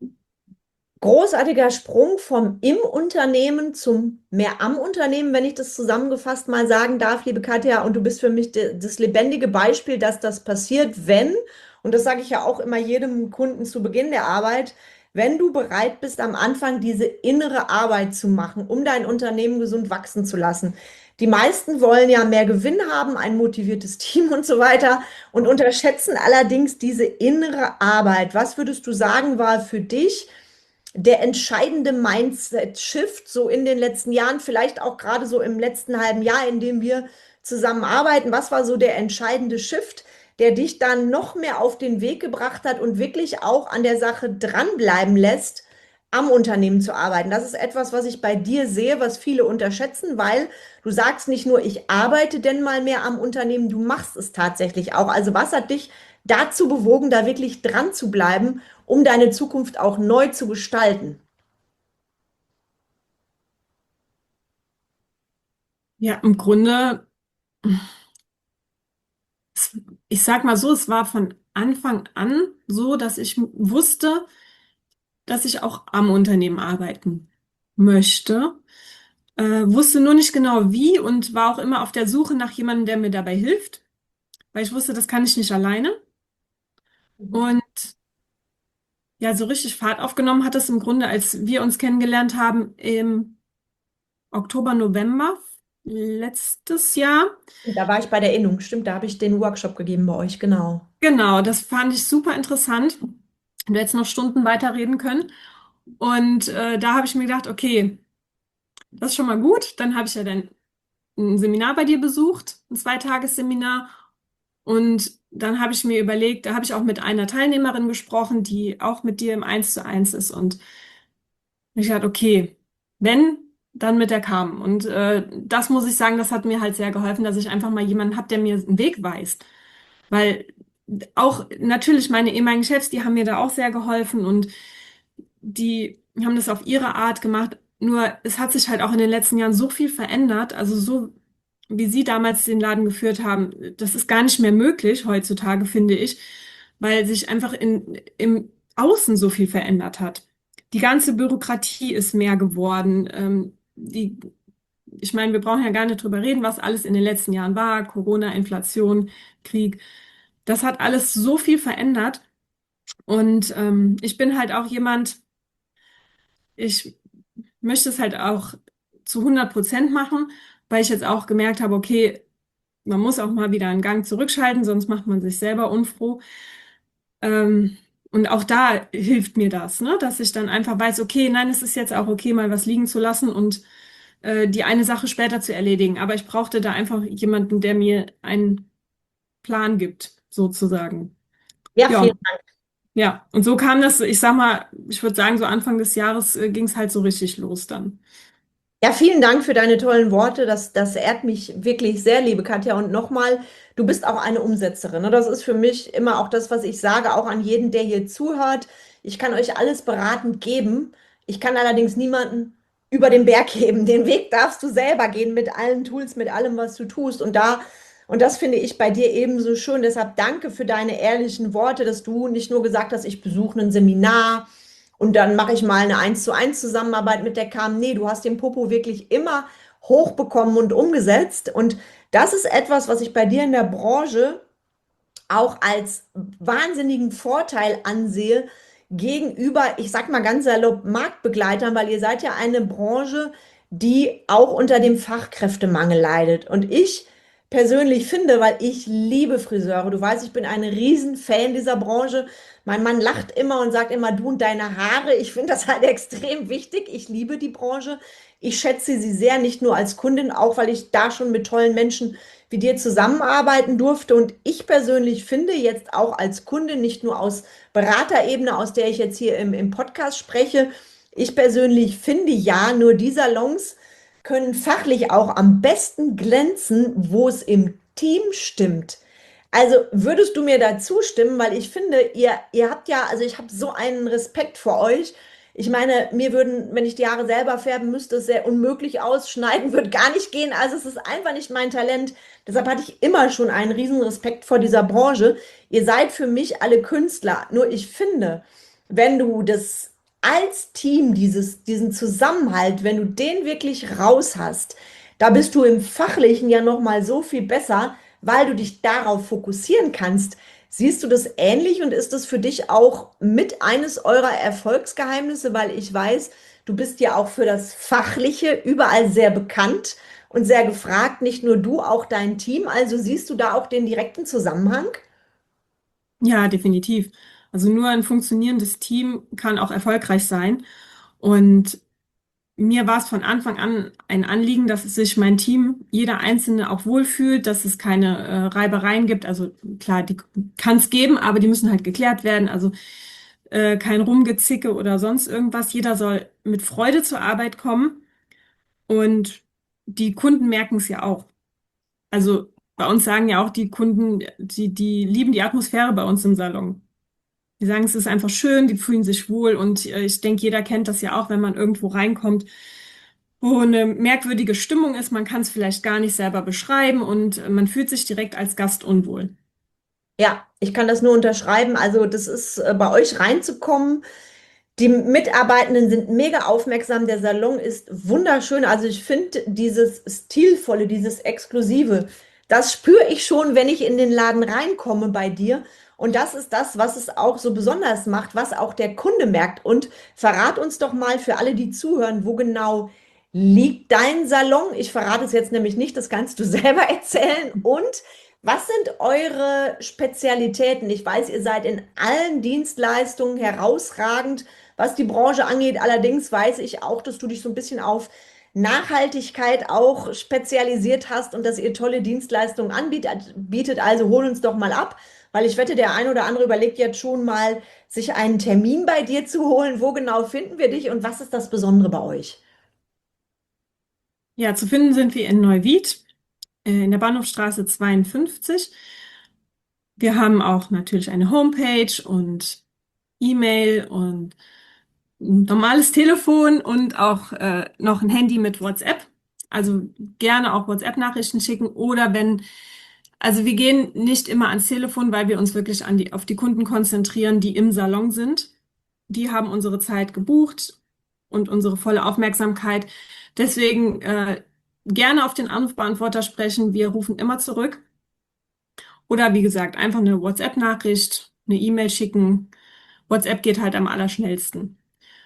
[SPEAKER 1] Großartiger Sprung vom im Unternehmen zum mehr am Unternehmen, wenn ich das zusammengefasst mal sagen darf, liebe Katja. Und du bist für mich das lebendige Beispiel, dass das passiert, wenn, und das sage ich ja auch immer jedem Kunden zu Beginn der Arbeit, wenn du bereit bist, am Anfang diese innere Arbeit zu machen, um dein Unternehmen gesund wachsen zu lassen. Die meisten wollen ja mehr Gewinn haben, ein motiviertes Team und so weiter und unterschätzen allerdings diese innere Arbeit. Was würdest du sagen, war für dich der entscheidende Mindset-Shift so in den letzten Jahren, vielleicht auch gerade so im letzten halben Jahr, in dem wir zusammenarbeiten? Was war so der entscheidende Shift, der dich dann noch mehr auf den Weg gebracht hat und wirklich auch an der Sache dranbleiben lässt, am Unternehmen zu arbeiten? Das ist etwas, was ich bei dir sehe, was viele unterschätzen, weil du sagst nicht nur, ich arbeite denn mal mehr am Unternehmen, du machst es tatsächlich auch. Also was hat dich dazu bewogen, da wirklich dran zu bleiben, um deine Zukunft auch neu zu gestalten?
[SPEAKER 2] Ja, im Grunde, es- ich sag mal so, es war von Anfang an so, dass ich wusste, dass ich auch am Unternehmen arbeiten möchte. Wusste nur nicht genau wie und war auch immer auf der Suche nach jemandem, der mir dabei hilft, weil ich wusste, das kann ich nicht alleine.
[SPEAKER 1] Mhm.
[SPEAKER 2] Und ja, so richtig Fahrt aufgenommen hat es im Grunde, als wir uns kennengelernt haben im Oktober, November letztes Jahr.
[SPEAKER 1] Da war ich bei der Innung, stimmt, da habe ich den Workshop gegeben bei euch, genau.
[SPEAKER 2] Genau, das fand ich super interessant. Du hättest noch Stunden weiterreden können. Und da habe ich mir gedacht, okay, das ist schon mal gut. Dann habe ich ja dann ein Seminar bei dir besucht, ein Zweitagesseminar. Und dann habe ich mir überlegt, da habe ich auch mit einer Teilnehmerin gesprochen, die auch mit dir im 1:1 ist. Und ich dachte, okay, wenn, dann mit der Carmen. Und das muss ich sagen, das hat mir halt sehr geholfen, dass ich einfach mal jemanden habe, der mir einen Weg weist. Weil auch natürlich meine ehemaligen Chefs, die haben mir da auch sehr geholfen und die haben das auf ihre Art gemacht. Nur es hat sich halt auch in den letzten Jahren so viel verändert. Also so wie sie damals den Laden geführt haben, das ist gar nicht mehr möglich heutzutage, finde ich. weil sich einfach im Außen so viel verändert hat. Die ganze Bürokratie ist mehr geworden. Ich meine, wir brauchen ja gar nicht drüber reden, was alles in den letzten Jahren war. Corona, Inflation, Krieg. Das hat alles so viel verändert. Und ich bin halt auch jemand, ich möchte es halt auch zu 100% machen, weil ich jetzt auch gemerkt habe, okay, man muss auch mal wieder einen Gang zurückschalten, sonst macht man sich selber unfroh. Und auch da hilft mir das, ne? Dass ich dann einfach weiß, okay, nein, es ist jetzt auch okay, mal was liegen zu lassen und die eine Sache später zu erledigen. Aber ich brauchte da einfach jemanden, der mir einen Plan gibt, sozusagen.
[SPEAKER 3] Ja,
[SPEAKER 2] Ja,
[SPEAKER 3] vielen
[SPEAKER 2] und, ja. Und so kam das, ich sag mal, ich würde sagen, so Anfang des Jahres ging es halt so richtig los dann.
[SPEAKER 3] Ja, vielen Dank für deine tollen Worte. Das ehrt mich wirklich sehr, liebe Katja. Und nochmal, du bist auch eine Umsetzerin. Ne? Das ist für mich immer auch das, was ich sage, auch an jeden, der hier zuhört. Ich kann euch alles beratend geben. Ich kann allerdings niemanden über den Berg heben. Den Weg darfst du selber gehen mit allen Tools, mit allem, was du tust. Und das finde ich bei dir ebenso schön. Deshalb danke für deine ehrlichen Worte, dass du nicht nur gesagt hast, ich besuche ein Seminar und dann mache ich mal eine 1:1 Zusammenarbeit mit der KAM. Nee, du hast den Popo wirklich immer hochbekommen und umgesetzt. Und das ist etwas, was ich bei dir in der Branche auch als wahnsinnigen Vorteil ansehe gegenüber, ich sag mal ganz salopp, Marktbegleitern, weil ihr seid ja eine Branche, die auch unter dem Fachkräftemangel leidet. Und ich persönlich finde, weil ich liebe Friseure, du weißt, ich bin ein Riesenfan dieser Branche. Mein Mann lacht immer und sagt immer, du und deine Haare. Ich finde das halt extrem wichtig. Ich liebe die Branche. Ich schätze sie sehr, nicht nur als Kundin, auch weil ich da schon mit tollen Menschen wie dir zusammenarbeiten durfte. Und ich persönlich finde jetzt auch als Kundin, nicht nur aus Beraterebene, aus der ich jetzt hier im Podcast spreche, ich persönlich finde ja, nur die Salons können fachlich auch am besten glänzen, wo es im Team stimmt. Also würdest du mir da zustimmen, weil ich finde, ihr habt ja, also ich habe so einen Respekt vor euch. Ich meine, mir würden, wenn ich die Haare selber färben müsste, es sehr unmöglich ausschneiden, würde gar nicht gehen. Also es ist einfach nicht mein Talent. Deshalb hatte ich immer schon einen riesen Respekt vor dieser Branche. Ihr seid für mich alle Künstler. Nur ich finde, wenn du das als Team, diesen Zusammenhalt, wenn du den wirklich raus hast, da bist du im Fachlichen ja noch mal so viel besser, weil du dich darauf fokussieren kannst. Siehst du das ähnlich und ist das für dich auch mit eines eurer Erfolgsgeheimnisse, weil ich weiß, du bist ja auch für das Fachliche überall sehr bekannt und sehr gefragt, nicht nur du, auch dein Team. Also siehst du da auch den direkten Zusammenhang?
[SPEAKER 2] Ja, definitiv. Also nur ein funktionierendes Team kann auch erfolgreich sein. Und mir war es von Anfang an ein Anliegen, dass es sich mein Team, jeder Einzelne auch wohlfühlt, dass es keine Reibereien gibt. Also klar, die kann es geben, aber die müssen halt geklärt werden. Also kein Rumgezicke oder sonst irgendwas. Jeder soll mit Freude zur Arbeit kommen und die Kunden merken es ja auch. Also bei uns sagen ja auch die Kunden, die lieben die Atmosphäre bei uns im Salon. Die sagen, es ist einfach schön, die fühlen sich wohl und ich denke, jeder kennt das ja auch, wenn man irgendwo reinkommt, wo eine merkwürdige Stimmung ist. Man kann es vielleicht gar nicht selber beschreiben und man fühlt sich direkt als Gast unwohl.
[SPEAKER 3] Ja, ich kann das nur unterschreiben. Also das ist bei euch reinzukommen. Die Mitarbeitenden sind mega aufmerksam. Der Salon ist wunderschön. Also ich finde dieses Stilvolle, dieses Exklusive, das spüre ich schon, wenn ich in den Laden reinkomme bei dir. Und das ist das, was es auch so besonders macht, was auch der Kunde merkt. Und verrat uns doch mal für alle, die zuhören, wo genau liegt dein Salon? Ich verrate es jetzt nämlich nicht, das kannst du selber erzählen. Und was sind eure Spezialitäten? Ich weiß, ihr seid in allen Dienstleistungen herausragend, was die Branche angeht. Allerdings weiß ich auch, dass du dich so ein bisschen auf Nachhaltigkeit auch spezialisiert hast und dass ihr tolle Dienstleistungen anbietet. Also hol uns doch mal ab, weil ich wette, der ein oder andere überlegt jetzt schon mal, sich einen Termin bei dir zu holen. Wo genau finden wir dich und was ist das Besondere bei euch?
[SPEAKER 2] Ja, zu finden sind wir in Neuwied, in der Bahnhofstraße 52. Wir haben auch natürlich eine Homepage und E-Mail und ein normales Telefon und auch noch ein Handy mit WhatsApp. Also gerne auch WhatsApp-Nachrichten schicken oder wenn Also wir gehen nicht immer ans Telefon, weil wir uns wirklich auf die Kunden konzentrieren, die im Salon sind. Die haben unsere Zeit gebucht und unsere volle Aufmerksamkeit. Deswegen gerne auf den Anrufbeantworter sprechen. Wir rufen immer zurück. Oder wie gesagt, einfach eine WhatsApp-Nachricht, eine E-Mail schicken. WhatsApp geht halt am allerschnellsten.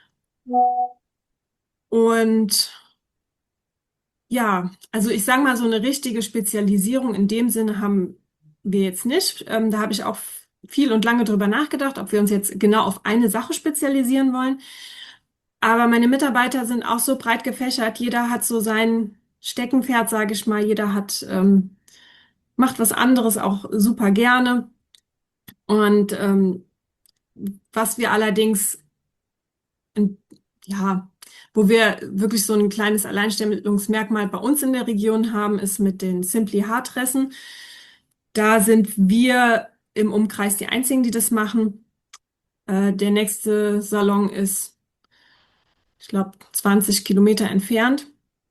[SPEAKER 2] Und ja, also ich sage mal, so eine richtige Spezialisierung in dem Sinne haben wir jetzt nicht. Da habe ich auch viel und lange drüber nachgedacht, ob wir uns jetzt genau auf eine Sache spezialisieren wollen. Aber meine Mitarbeiter sind auch so breit gefächert. Jeder hat so sein Steckenpferd, sage ich mal. Jeder macht was anderes auch super gerne. Und was wir allerdings, in, ja, wo wir wirklich so ein kleines Alleinstellungsmerkmal bei uns in der Region haben, ist mit den Simply Haartressen. Da sind wir im Umkreis die Einzigen, die das machen. Der nächste Salon ist, ich glaube, 20 Kilometer entfernt.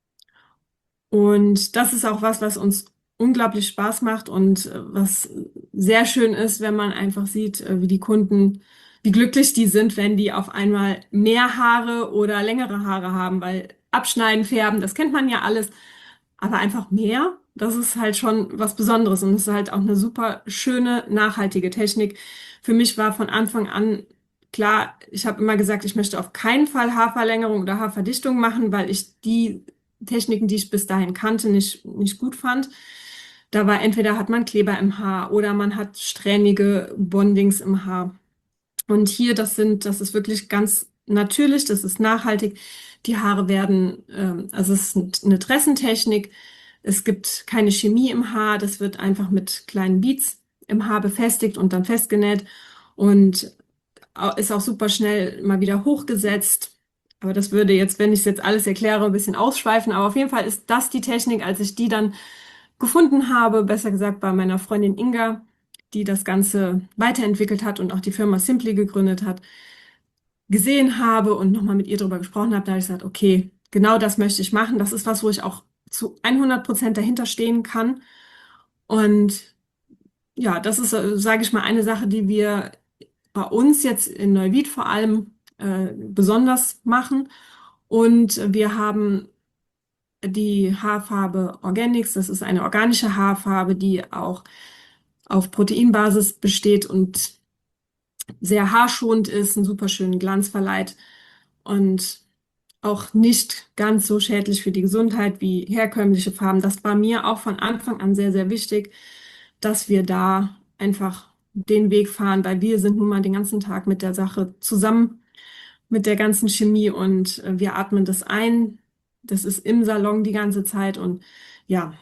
[SPEAKER 2] Und das ist auch was uns unglaublich Spaß macht und was sehr schön ist, wenn man einfach sieht, wie die Kunden, wie glücklich die sind, wenn die auf einmal mehr Haare oder längere Haare haben, weil abschneiden, färben, das kennt man ja alles, aber einfach mehr, das ist halt schon was Besonderes und es ist halt auch eine super schöne, nachhaltige Technik. Für mich war von Anfang an klar, ich habe immer gesagt, ich möchte auf keinen Fall Haarverlängerung oder Haarverdichtung machen, weil ich die Techniken, die ich bis dahin kannte, nicht gut fand. Da war entweder hat man Kleber im Haar oder man hat strähnige Bondings im Haar. Und hier, das ist wirklich ganz natürlich, das ist nachhaltig. Die Haare werden, also es ist eine Tressentechnik. Es gibt keine Chemie im Haar. Das wird einfach mit kleinen Beads im Haar befestigt und dann festgenäht und ist auch super schnell mal wieder hochgesetzt. Aber das würde jetzt, wenn ich es jetzt alles erkläre, ein bisschen ausschweifen. Aber auf jeden Fall ist das die Technik, als ich die dann gefunden habe, besser gesagt bei meiner Freundin Inga, die das Ganze weiterentwickelt hat und auch die Firma Simply gegründet hat, gesehen habe und nochmal mit ihr darüber gesprochen habe, da habe ich gesagt, okay, genau das möchte ich machen. Das ist was, wo ich auch zu 100% dahinter stehen kann. Und ja, das ist, sage ich mal, eine Sache, die wir bei uns jetzt in Neuwied vor allem besonders machen. Und wir haben die Haarfarbe Organics. Das ist eine organische Haarfarbe, die auch auf Proteinbasis besteht und sehr haarschonend ist, einen super schönen Glanz verleiht und auch nicht ganz so schädlich für die Gesundheit wie herkömmliche Farben. Das war mir auch von Anfang an sehr, sehr wichtig, dass wir da einfach den Weg fahren, weil wir sind nun mal den ganzen Tag mit der Sache zusammen, mit der ganzen Chemie und wir atmen das ein. Das ist im Salon die ganze Zeit und ja,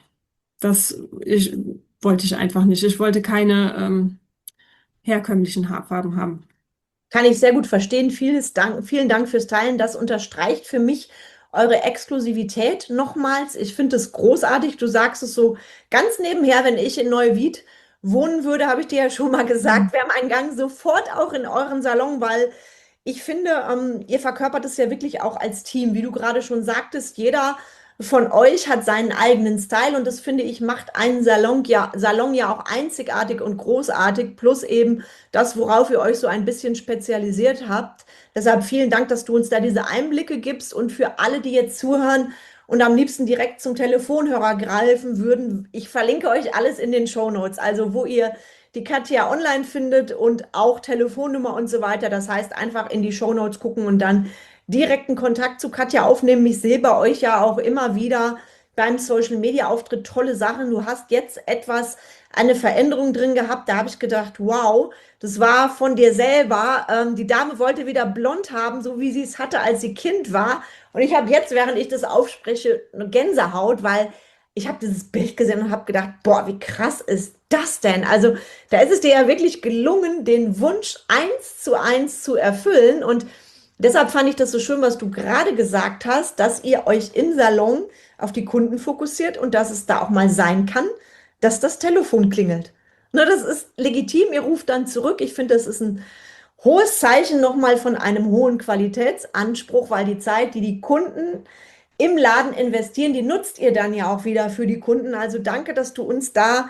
[SPEAKER 2] wollte ich einfach nicht. Ich wollte keine herkömmlichen Haarfarben haben.
[SPEAKER 3] Kann ich sehr gut verstehen. Vielen Dank fürs Teilen. Das unterstreicht für mich eure Exklusivität nochmals. Ich finde es großartig. Du sagst es so ganz nebenher, wenn ich in Neuwied wohnen würde, habe ich dir ja schon mal gesagt, wäre mein Gang sofort auch in euren Salon, weil ich finde, ihr verkörpert es ja wirklich auch als Team. Wie du gerade schon sagtest, jeder von euch hat seinen eigenen Style und das finde ich macht einen Salon ja auch einzigartig und großartig, plus eben das, worauf ihr euch so ein bisschen spezialisiert habt. Deshalb vielen Dank, dass du uns da diese Einblicke gibst und für alle, die jetzt zuhören und am liebsten direkt zum Telefonhörer greifen würden, ich verlinke euch alles in den Shownotes, also wo ihr die Katja online findet und auch Telefonnummer und so weiter. Das heißt, einfach in die Shownotes gucken und dann direkten Kontakt zu Katja aufnehmen. Ich sehe bei euch ja auch immer wieder beim Social Media Auftritt tolle Sachen. Du hast jetzt eine Veränderung drin gehabt. Da habe ich gedacht, wow, das war von dir selber. Die Dame wollte wieder blond haben, so wie sie es hatte, als sie Kind war. Und ich habe jetzt, während ich das aufspreche, eine Gänsehaut, weil ich habe dieses Bild gesehen und habe gedacht, boah, wie krass ist das denn? Also da ist es dir ja wirklich gelungen, den Wunsch 1:1 zu erfüllen. Und deshalb fand ich das so schön, was du gerade gesagt hast, dass ihr euch im Salon auf die Kunden fokussiert und dass es da auch mal sein kann, dass das Telefon klingelt. Ne, das ist legitim, ihr ruft dann zurück. Ich finde, das ist ein hohes Zeichen nochmal von einem hohen Qualitätsanspruch, weil die Zeit, die die Kunden im Laden investieren, die nutzt ihr dann ja auch wieder für die Kunden. Also danke, dass du uns da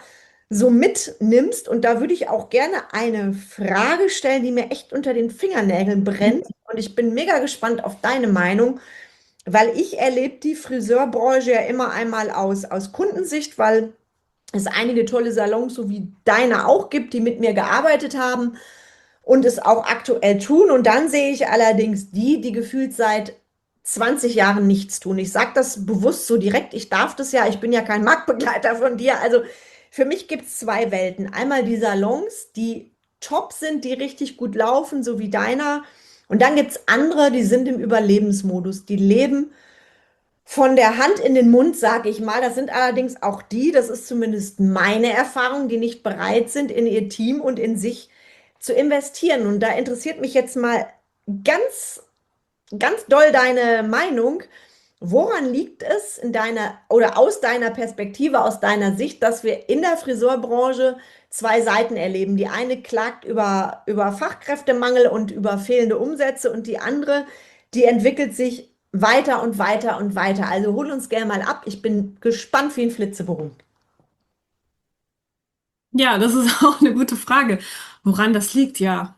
[SPEAKER 3] so mitnimmst. Und da würde ich auch gerne eine Frage stellen, die mir echt unter den Fingernägeln brennt. Und ich bin mega gespannt auf deine Meinung, weil ich erlebe die Friseurbranche ja immer einmal aus Kundensicht, weil es einige tolle Salons, so wie deine auch gibt, die mit mir gearbeitet haben und es auch aktuell tun. Und dann sehe ich allerdings die, die gefühlt seit 20 Jahren nichts tun. Ich sage das bewusst so direkt, ich darf das ja, ich bin ja kein Marktbegleiter von dir. Also für mich gibt es zwei Welten. Einmal die Salons, die top sind, die richtig gut laufen, so wie deiner. Und dann gibt es andere, die sind im Überlebensmodus. Die leben von der Hand in den Mund, sage ich mal. Das sind allerdings auch die, das ist zumindest meine Erfahrung, die nicht bereit sind, in ihr Team und in sich zu investieren. Und da interessiert mich jetzt mal ganz, ganz doll deine Meinung. Woran liegt es in deiner oder aus deiner Perspektive, aus deiner Sicht, dass wir in der Friseurbranche zwei Seiten erleben? Die eine klagt über Fachkräftemangel und über fehlende Umsätze und die andere, die entwickelt sich weiter und weiter und weiter. Also hol uns gerne mal ab. Ich bin gespannt wie ein Flitzebogen.
[SPEAKER 2] Ja, das ist auch eine gute Frage. Woran das liegt, ja,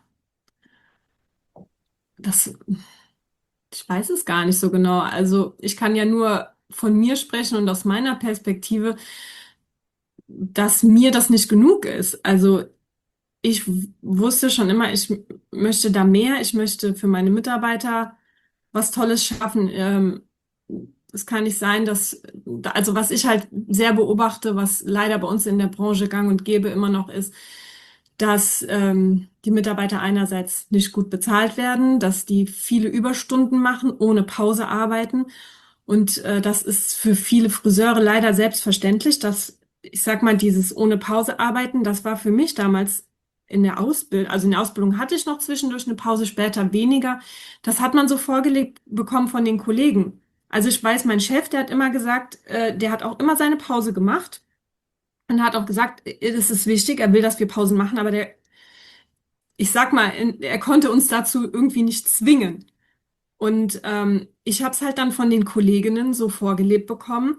[SPEAKER 2] das, ich weiß es gar nicht so genau. Also ich kann ja nur von mir sprechen und aus meiner Perspektive, dass mir das nicht genug ist. Also ich wusste schon immer, ich möchte da mehr, ich möchte für meine Mitarbeiter was Tolles schaffen. Es kann nicht sein, also was ich halt sehr beobachte, was leider bei uns in der Branche gang und gäbe immer noch ist, dass die Mitarbeiter einerseits nicht gut bezahlt werden, dass die viele Überstunden machen, ohne Pause arbeiten. Und das ist für viele Friseure leider selbstverständlich, dass, ich sag mal, dieses ohne Pause arbeiten, das war für mich damals in der Ausbildung, also in der Ausbildung hatte ich noch zwischendurch eine Pause, später weniger. Das hat man so vorgelegt bekommen von den Kollegen. Also ich weiß, mein Chef, der hat immer gesagt, der hat auch immer seine Pause gemacht und hat auch gesagt, es ist wichtig, er will, dass wir Pausen machen, aber ich sag mal, er konnte uns dazu irgendwie nicht zwingen. Und ich habe es halt dann von den Kolleginnen so vorgelebt bekommen,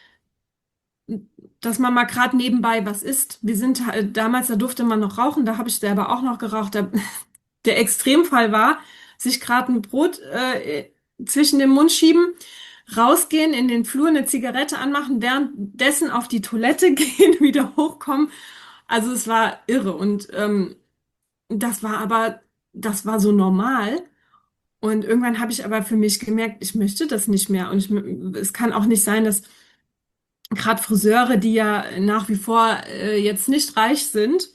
[SPEAKER 2] dass man mal gerade nebenbei was isst. Wir sind damals, da durfte man noch rauchen, da habe ich selber auch noch geraucht. Der Extremfall war, sich gerade ein Brot zwischen den Mund schieben, rausgehen, in den Flur eine Zigarette anmachen, währenddessen auf die Toilette gehen, wieder hochkommen. Also es war irre und das war aber, das war so normal. Und irgendwann habe ich aber für mich gemerkt, ich möchte das nicht mehr. Und es kann auch nicht sein, dass gerade Friseure, die ja nach wie vor jetzt nicht reich sind,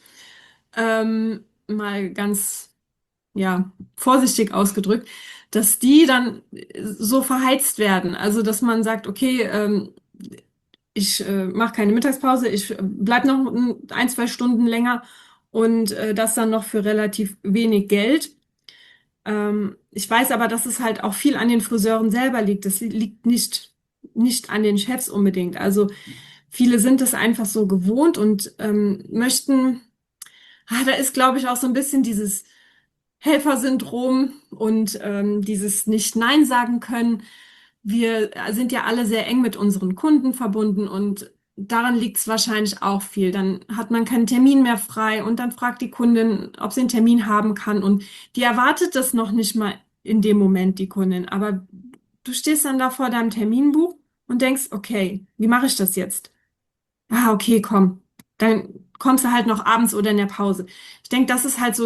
[SPEAKER 2] mal ganz ja vorsichtig ausgedrückt, dass die dann so verheizt werden. Also dass man sagt, okay, ich mache keine Mittagspause, ich bleib noch ein, zwei Stunden länger und das dann noch für relativ wenig Geld. Ich weiß aber, dass es halt auch viel an den Friseuren selber liegt. Das liegt nicht an den Chefs unbedingt. Also viele sind es einfach so gewohnt und möchten, da ist, glaube ich, auch so ein bisschen dieses Helfersyndrom und dieses Nicht-Nein sagen können. Wir sind ja alle sehr eng mit unseren Kunden verbunden und daran liegt es wahrscheinlich auch viel. Dann hat man keinen Termin mehr frei und dann fragt die Kundin, ob sie einen Termin haben kann und die erwartet das noch nicht mal in dem Moment, die Kundin. Aber du stehst dann da vor deinem Terminbuch und denkst, okay, wie mache ich das jetzt? Ah, okay, komm. Dann kommst du halt noch abends oder in der Pause. Ich denke, das ist halt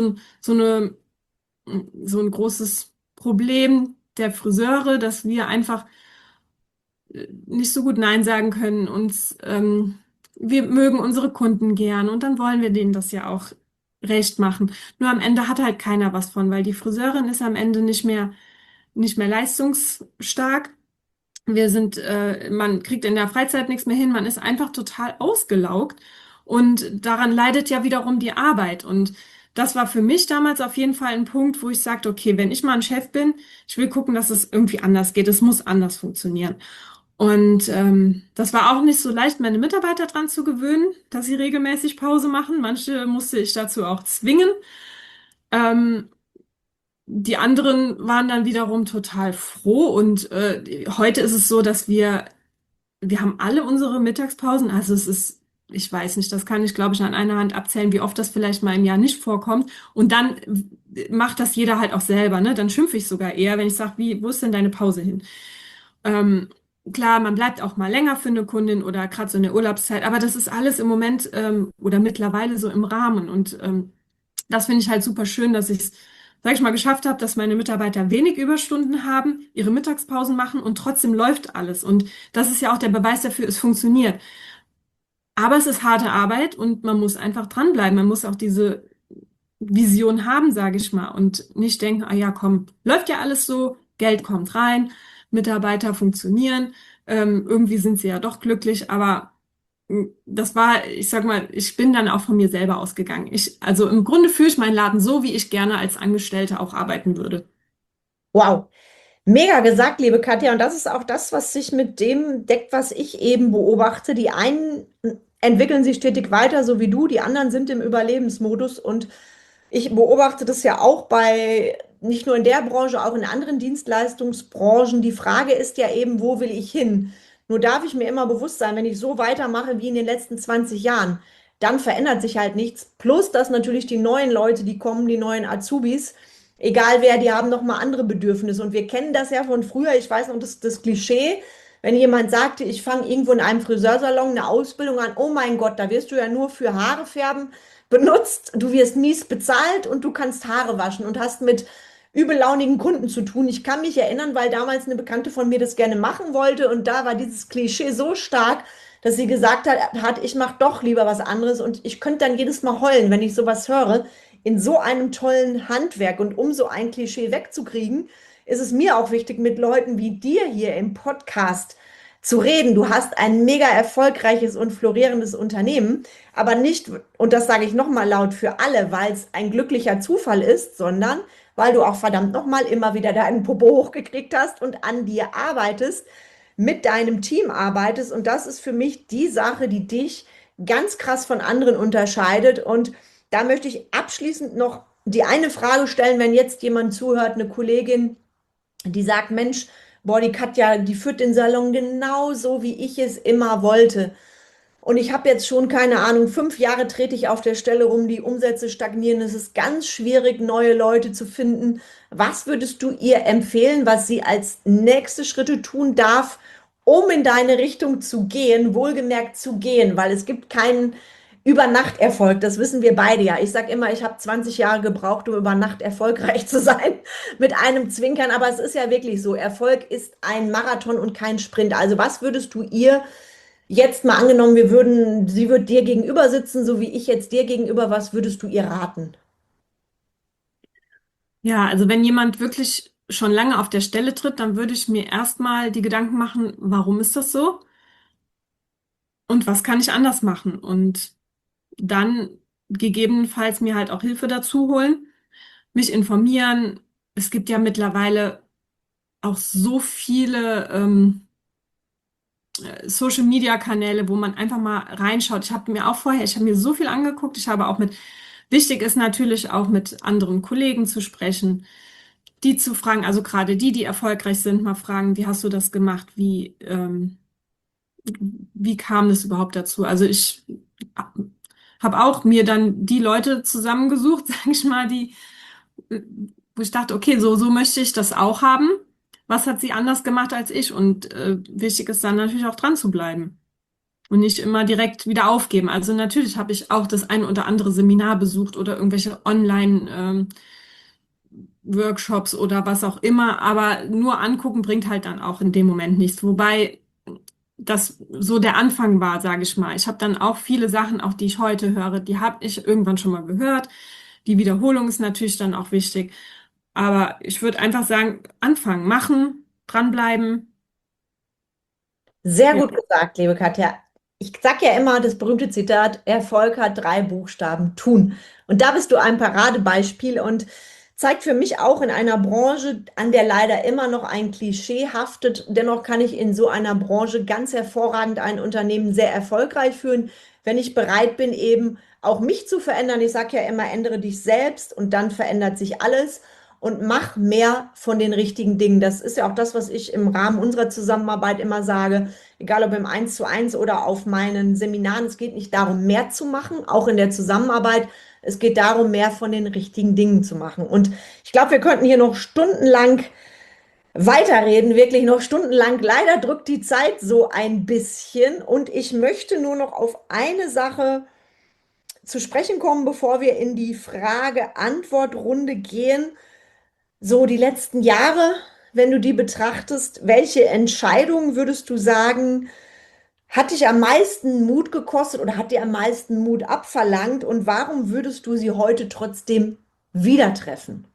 [SPEAKER 2] so ein großes Problem der Friseure, dass wir einfach nicht so gut Nein sagen können. Wir mögen unsere Kunden gern und dann wollen wir denen das ja auch recht machen. Nur am Ende hat halt keiner was von, weil die Friseurin ist am Ende nicht mehr leistungsstark. Man kriegt in der Freizeit nichts mehr hin, man ist einfach total ausgelaugt und daran leidet ja wiederum die Arbeit. Und das war für mich damals auf jeden Fall ein Punkt, wo ich sagte, okay, wenn ich mal ein Chef bin, ich will gucken, dass es irgendwie anders geht, es muss anders funktionieren. Und das war auch nicht so leicht, meine Mitarbeiter dran zu gewöhnen, dass sie regelmäßig Pause machen. Manche musste ich dazu auch zwingen. Ähm, Die anderen waren dann wiederum total froh und heute ist es so, dass wir haben alle unsere Mittagspausen, also es ist ich weiß nicht, das kann ich, glaube ich, an einer Hand abzählen, wie oft das vielleicht mal im Jahr nicht vorkommt. Und dann macht das jeder halt auch selber, ne? Dann schimpfe ich sogar eher, wenn ich sage, wo ist denn deine Pause hin? Ähm, klar, man bleibt auch mal länger für eine Kundin oder gerade so in der Urlaubszeit, aber das ist alles im Moment oder mittlerweile so im Rahmen. Und das finde ich halt super schön, dass ich es, sag ich mal, geschafft habe, dass meine Mitarbeiter wenig Überstunden haben, ihre Mittagspausen machen und trotzdem läuft alles. Und das ist ja auch der Beweis dafür, es funktioniert. Aber es ist harte Arbeit und man muss einfach dranbleiben. Man muss auch diese Vision haben, sage ich mal, und nicht denken, ah ja, komm, läuft ja alles so, Geld kommt rein, Mitarbeiter funktionieren, irgendwie sind sie ja doch glücklich, aber das war, ich sag mal, ich bin dann auch von mir selber ausgegangen. Also im Grunde führe ich meinen Laden so, wie ich gerne als Angestellte auch arbeiten würde.
[SPEAKER 3] Wow. Mega gesagt, liebe Katja. Und das ist auch das, was sich mit dem deckt, was ich eben beobachte. Die einen entwickeln sich stetig weiter, so wie du, die anderen sind im Überlebensmodus. Und ich beobachte das ja auch bei, nicht nur in der Branche, auch in anderen Dienstleistungsbranchen. Die Frage ist ja eben, wo will ich hin? Nur darf ich mir immer bewusst sein, wenn ich so weitermache wie in den letzten 20 Jahren, dann verändert sich halt nichts. Plus, dass natürlich die neuen Leute, die kommen, die neuen Azubis, egal wer, die haben nochmal andere Bedürfnisse. Und wir kennen das ja von früher. Ich weiß noch, das Klischee, wenn jemand sagte, ich fange irgendwo in einem Friseursalon eine Ausbildung an, oh mein Gott, da wirst du ja nur für Haare färben benutzt, du wirst mies bezahlt und du kannst Haare waschen und hast mit übellaunigen Kunden zu tun. Ich kann mich erinnern, weil damals eine Bekannte von mir das gerne machen wollte und da war dieses Klischee so stark, dass sie gesagt hat, ich mache doch lieber was anderes und ich könnte dann jedes Mal heulen, wenn ich sowas höre, in so einem tollen Handwerk. Und um so ein Klischee wegzukriegen, ist es mir auch wichtig, mit Leuten wie dir hier im Podcast zu reden. Du hast ein mega erfolgreiches und florierendes Unternehmen, aber nicht, und das sage ich nochmal laut für alle, weil es ein glücklicher Zufall ist, sondern weil du auch verdammt nochmal immer wieder deinen Popo hochgekriegt hast und an dir arbeitest, mit deinem Team arbeitest. Und das ist für mich die Sache, die dich ganz krass von anderen unterscheidet. Und da möchte ich abschließend noch die eine Frage stellen, wenn jetzt jemand zuhört, eine Kollegin, die sagt, Mensch, boah, die Katja, die führt den Salon genauso, wie ich es immer wollte. Und ich habe jetzt schon, keine Ahnung, 5 Jahre trete ich auf der Stelle rum, die Umsätze stagnieren. Es ist ganz schwierig, neue Leute zu finden. Was würdest du ihr empfehlen, was sie als nächste Schritte tun darf, um in deine Richtung zu gehen, wohlgemerkt zu gehen? Weil es gibt keinen Übernachterfolg, das wissen wir beide ja. Ich sage immer, ich habe 20 Jahre gebraucht, um über Nacht erfolgreich zu sein, mit einem Zwinkern. Aber es ist ja wirklich so, Erfolg ist ein Marathon und kein Sprint. Also was würdest du ihr jetzt mal angenommen, sie würde dir gegenüber sitzen, so wie ich jetzt dir gegenüber, was würdest du ihr raten?
[SPEAKER 2] Ja, also wenn jemand wirklich schon lange auf der Stelle tritt, dann würde ich mir erstmal die Gedanken machen, warum ist das so und was kann ich anders machen? Und dann gegebenenfalls mir halt auch Hilfe dazu holen, mich informieren. Es gibt ja mittlerweile auch so viele Social-Media-Kanäle, wo man einfach mal reinschaut. Ich habe mir so viel angeguckt. Wichtig ist natürlich auch mit anderen Kollegen zu sprechen, die zu fragen, also gerade die erfolgreich sind, mal fragen, wie hast du das gemacht? Wie kam das überhaupt dazu? Also ich habe auch mir dann die Leute zusammengesucht, sage ich mal, wo ich dachte, okay, so möchte ich das auch haben. Was hat sie anders gemacht als ich? Und wichtig ist dann natürlich auch dran zu bleiben und nicht immer direkt wieder aufgeben. Also natürlich habe ich auch das ein oder andere Seminar besucht oder irgendwelche Online-Workshops oder was auch immer, aber nur angucken bringt halt dann auch in dem Moment nichts. Wobei das so der Anfang war, sage ich mal. Ich habe dann auch viele Sachen, auch die ich heute höre, die habe ich irgendwann schon mal gehört. Die Wiederholung ist natürlich dann auch wichtig. Aber ich würde einfach sagen, anfangen, machen, dranbleiben.
[SPEAKER 3] Sehr
[SPEAKER 2] Ja.
[SPEAKER 3] gut gesagt, liebe Katja. Ich sage ja immer das berühmte Zitat, Erfolg hat 3 Buchstaben, tun. Und da bist du ein Paradebeispiel und zeigt für mich auch in einer Branche, an der leider immer noch ein Klischee haftet. Dennoch kann ich in so einer Branche ganz hervorragend ein Unternehmen sehr erfolgreich führen, wenn ich bereit bin, eben auch mich zu verändern. Ich sage ja immer, ändere dich selbst und dann verändert sich alles. und mach mehr von den richtigen Dingen. Das ist ja auch das, was ich im Rahmen unserer Zusammenarbeit immer sage, egal ob im 1:1 oder auf meinen Seminaren. Es geht nicht darum, mehr zu machen, auch in der Zusammenarbeit. Es geht darum, mehr von den richtigen Dingen zu machen. Und ich glaube, wir könnten hier noch stundenlang weiterreden, wirklich noch stundenlang. Leider drückt die Zeit so ein bisschen und ich möchte nur noch auf eine Sache zu sprechen kommen, bevor wir in die Frage-Antwort-Runde gehen. So die letzten Jahre, wenn du die betrachtest, welche Entscheidung würdest du sagen, hat dich am meisten Mut gekostet oder hat dir am meisten Mut abverlangt und warum würdest du sie heute trotzdem wieder treffen?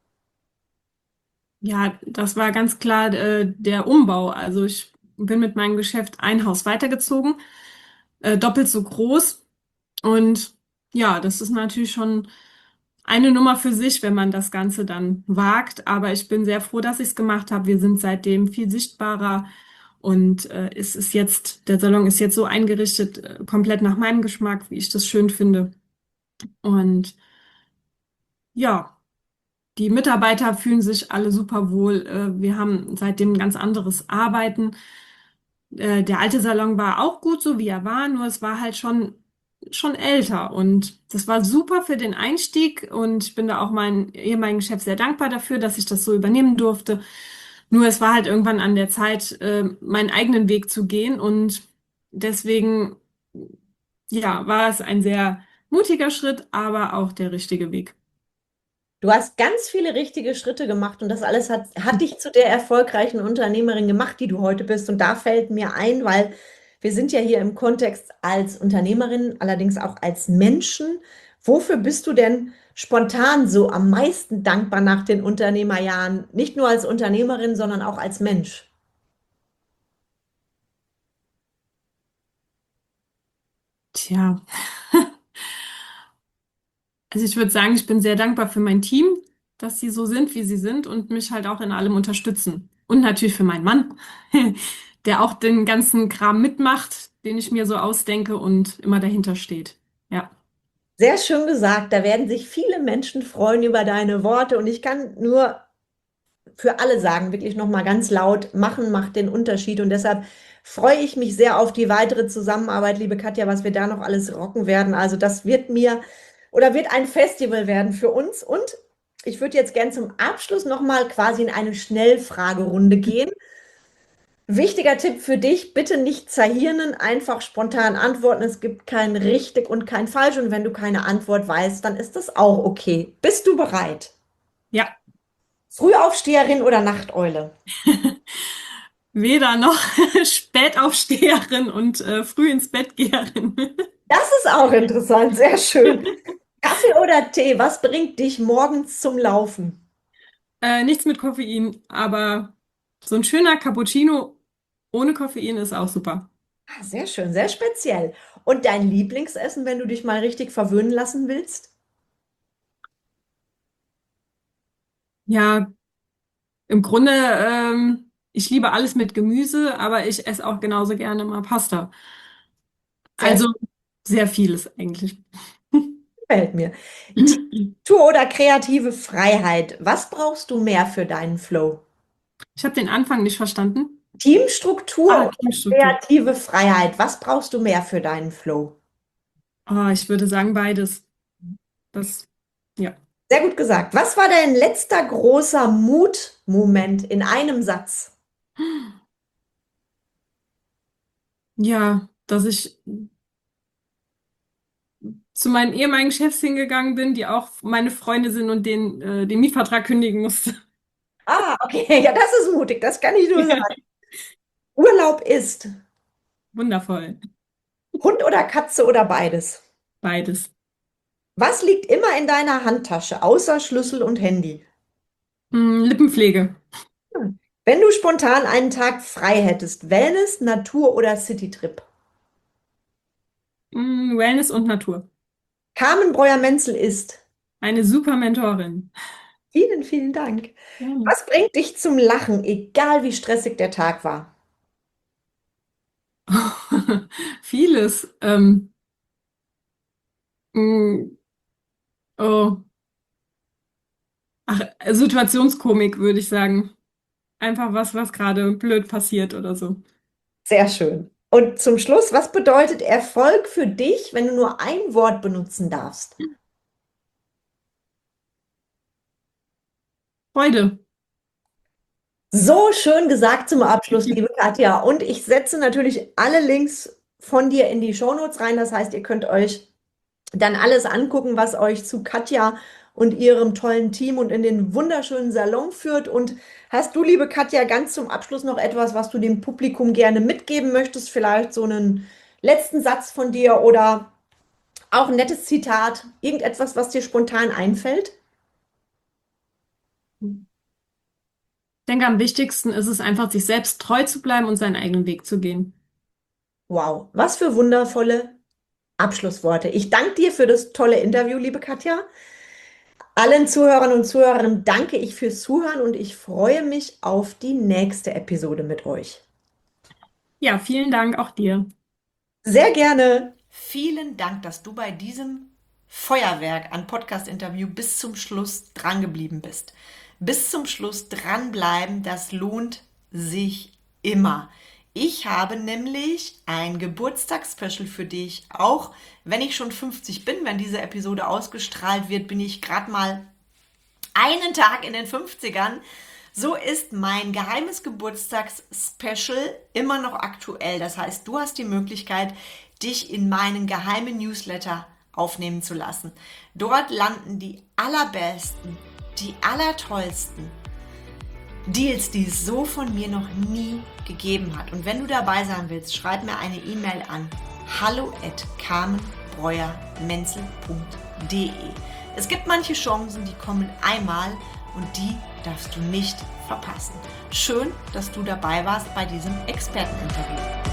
[SPEAKER 2] Ja, das war ganz klar der Umbau. Also ich bin mit meinem Geschäft ein Haus weitergezogen, doppelt so groß. Und ja, das ist natürlich schon eine Nummer für sich, wenn man das Ganze dann wagt. Aber ich bin sehr froh, dass ich es gemacht habe. Wir sind seitdem viel sichtbarer und es ist jetzt, der Salon ist jetzt so eingerichtet, komplett nach meinem Geschmack, wie ich das schön finde. Und ja. Die Mitarbeiter fühlen sich alle super wohl. Wir haben seitdem ein ganz anderes Arbeiten. Der alte Salon war auch gut so, wie er war, nur es war halt schon älter. Und das war super für den Einstieg. Und ich bin da auch meinem ehemaligen Chef sehr dankbar dafür, dass ich das so übernehmen durfte. Nur es war halt irgendwann an der Zeit, meinen eigenen Weg zu gehen. Und deswegen, ja, war es ein sehr mutiger Schritt, aber auch der richtige Weg.
[SPEAKER 3] Du hast ganz viele richtige Schritte gemacht und das alles hat dich zu der erfolgreichen Unternehmerin gemacht, die du heute bist. Und da fällt mir ein, weil wir sind ja hier im Kontext als Unternehmerin, allerdings auch als Menschen. Wofür bist du denn spontan so am meisten dankbar nach den Unternehmerjahren? Nicht nur als Unternehmerin, sondern auch als Mensch.
[SPEAKER 2] Tja. Also ich würde sagen, ich bin sehr dankbar für mein Team, dass sie so sind, wie sie sind und mich halt auch in allem unterstützen. Und natürlich für meinen Mann, der auch den ganzen Kram mitmacht, den ich mir so ausdenke und immer dahinter steht. Ja.
[SPEAKER 3] Sehr schön gesagt. Da werden sich viele Menschen freuen über deine Worte und ich kann nur für alle sagen, wirklich nochmal ganz laut, machen macht den Unterschied. Und deshalb freue ich mich sehr auf die weitere Zusammenarbeit, liebe Katja, was wir da noch alles rocken werden. Also das wird mir oder wird ein Festival werden für uns. Und ich würde jetzt gern zum Abschluss nochmal quasi in eine Schnellfragerunde gehen. Wichtiger Tipp für dich, bitte nicht zerhirnen, einfach spontan antworten. Es gibt kein richtig und kein falsch. Und wenn du keine Antwort weißt, dann ist das auch okay. Bist du bereit?
[SPEAKER 2] Ja,
[SPEAKER 3] Frühaufsteherin oder Nachteule?
[SPEAKER 2] weder noch Spätaufsteherin und früh ins Bett geherin.
[SPEAKER 3] Das ist auch interessant, sehr schön. Kaffee oder Tee, was bringt dich morgens zum Laufen?
[SPEAKER 2] Nichts mit Koffein, aber so ein schöner Cappuccino ohne Koffein ist auch super.
[SPEAKER 3] Ah, sehr schön, sehr speziell. Und dein Lieblingsessen, wenn du dich mal richtig verwöhnen lassen willst?
[SPEAKER 2] Ja, im Grunde, ich liebe alles mit Gemüse, aber ich esse auch genauso gerne mal Pasta.
[SPEAKER 3] Sehr
[SPEAKER 2] Also
[SPEAKER 3] schön,
[SPEAKER 2] sehr vieles eigentlich.
[SPEAKER 3] gefällt mir. Teamstruktur oder kreative Freiheit? Was brauchst du mehr für deinen Flow?
[SPEAKER 2] Ich habe den Anfang nicht verstanden.
[SPEAKER 3] Teamstruktur
[SPEAKER 2] Ah,
[SPEAKER 3] oder
[SPEAKER 2] Teamstruktur.
[SPEAKER 3] kreative Freiheit? Was brauchst du mehr für deinen Flow?
[SPEAKER 2] Oh, ich würde sagen beides. Das, ja.
[SPEAKER 3] Sehr gut gesagt. Was war dein letzter großer Mutmoment in einem Satz?
[SPEAKER 2] Ja, dass ich zu meinen ehemaligen Chefs hingegangen bin, die auch meine Freunde sind und den Mietvertrag kündigen musste.
[SPEAKER 3] Ah, okay, ja, das ist mutig, das kann ich nur
[SPEAKER 2] Ja,
[SPEAKER 3] sagen. Urlaub ist
[SPEAKER 2] wundervoll.
[SPEAKER 3] Hund oder Katze oder beides?
[SPEAKER 2] Beides.
[SPEAKER 3] Was liegt immer in deiner Handtasche, außer Schlüssel und Handy?
[SPEAKER 2] Lippenpflege.
[SPEAKER 3] Hm. Wenn du spontan einen Tag frei hättest, Wellness, Natur oder Citytrip?
[SPEAKER 2] Wellness und Natur.
[SPEAKER 3] Carmen Breuer-Menzel ist.
[SPEAKER 2] Eine super Mentorin.
[SPEAKER 3] Vielen, vielen Dank.
[SPEAKER 2] Gerne.
[SPEAKER 3] Was bringt dich zum Lachen, egal wie stressig der Tag war?
[SPEAKER 2] Vieles. Mm, oh, Ach, Situationskomik würde ich sagen. Einfach was gerade blöd passiert oder so.
[SPEAKER 3] Sehr schön. Und zum Schluss, was bedeutet Erfolg für dich, wenn du nur ein Wort benutzen darfst?
[SPEAKER 2] Freude.
[SPEAKER 3] So schön gesagt zum Abschluss, liebe Katja. Und ich setze natürlich alle Links von dir in die Shownotes rein. Das heißt, ihr könnt euch dann alles angucken, was euch zu Katja und ihrem tollen Team und in den wunderschönen Salon führt. Und hast du, liebe Katja, ganz zum Abschluss noch etwas, was du dem Publikum gerne mitgeben möchtest? Vielleicht so einen letzten Satz von dir oder auch ein nettes Zitat, irgendetwas, was dir spontan einfällt?
[SPEAKER 2] Ich denke, am wichtigsten ist es einfach, sich selbst treu zu bleiben und seinen eigenen Weg zu gehen.
[SPEAKER 3] Wow, was für wundervolle Abschlussworte. Ich danke dir für das tolle Interview, liebe Katja. Allen Zuhörern und Zuhörerinnen danke ich fürs Zuhören und ich freue mich auf die nächste Episode mit euch.
[SPEAKER 2] Ja, vielen Dank auch dir.
[SPEAKER 3] Sehr gerne.
[SPEAKER 1] Vielen Dank, dass du bei diesem Feuerwerk an Podcast-Interview bis zum Schluss drangeblieben bist. Bis zum Schluss dranbleiben, das lohnt sich immer. Ich habe nämlich ein Geburtstagsspecial für dich. Auch wenn ich schon 50 bin, wenn diese Episode ausgestrahlt wird, bin ich gerade mal einen Tag in den 50ern. So ist mein geheimes Geburtstagsspecial immer noch aktuell. Das heißt, du hast die Möglichkeit, dich in meinen geheimen Newsletter aufnehmen zu lassen. Dort landen die allerbesten, die allertollsten Deals, die es so von mir noch nie gegeben hat. Und wenn du dabei sein willst, schreib mir eine E-Mail an hallo@carmenbreuermenzel.de. Es gibt manche Chancen, die kommen einmal und die darfst du nicht verpassen. Schön, dass du dabei warst bei diesem Experteninterview.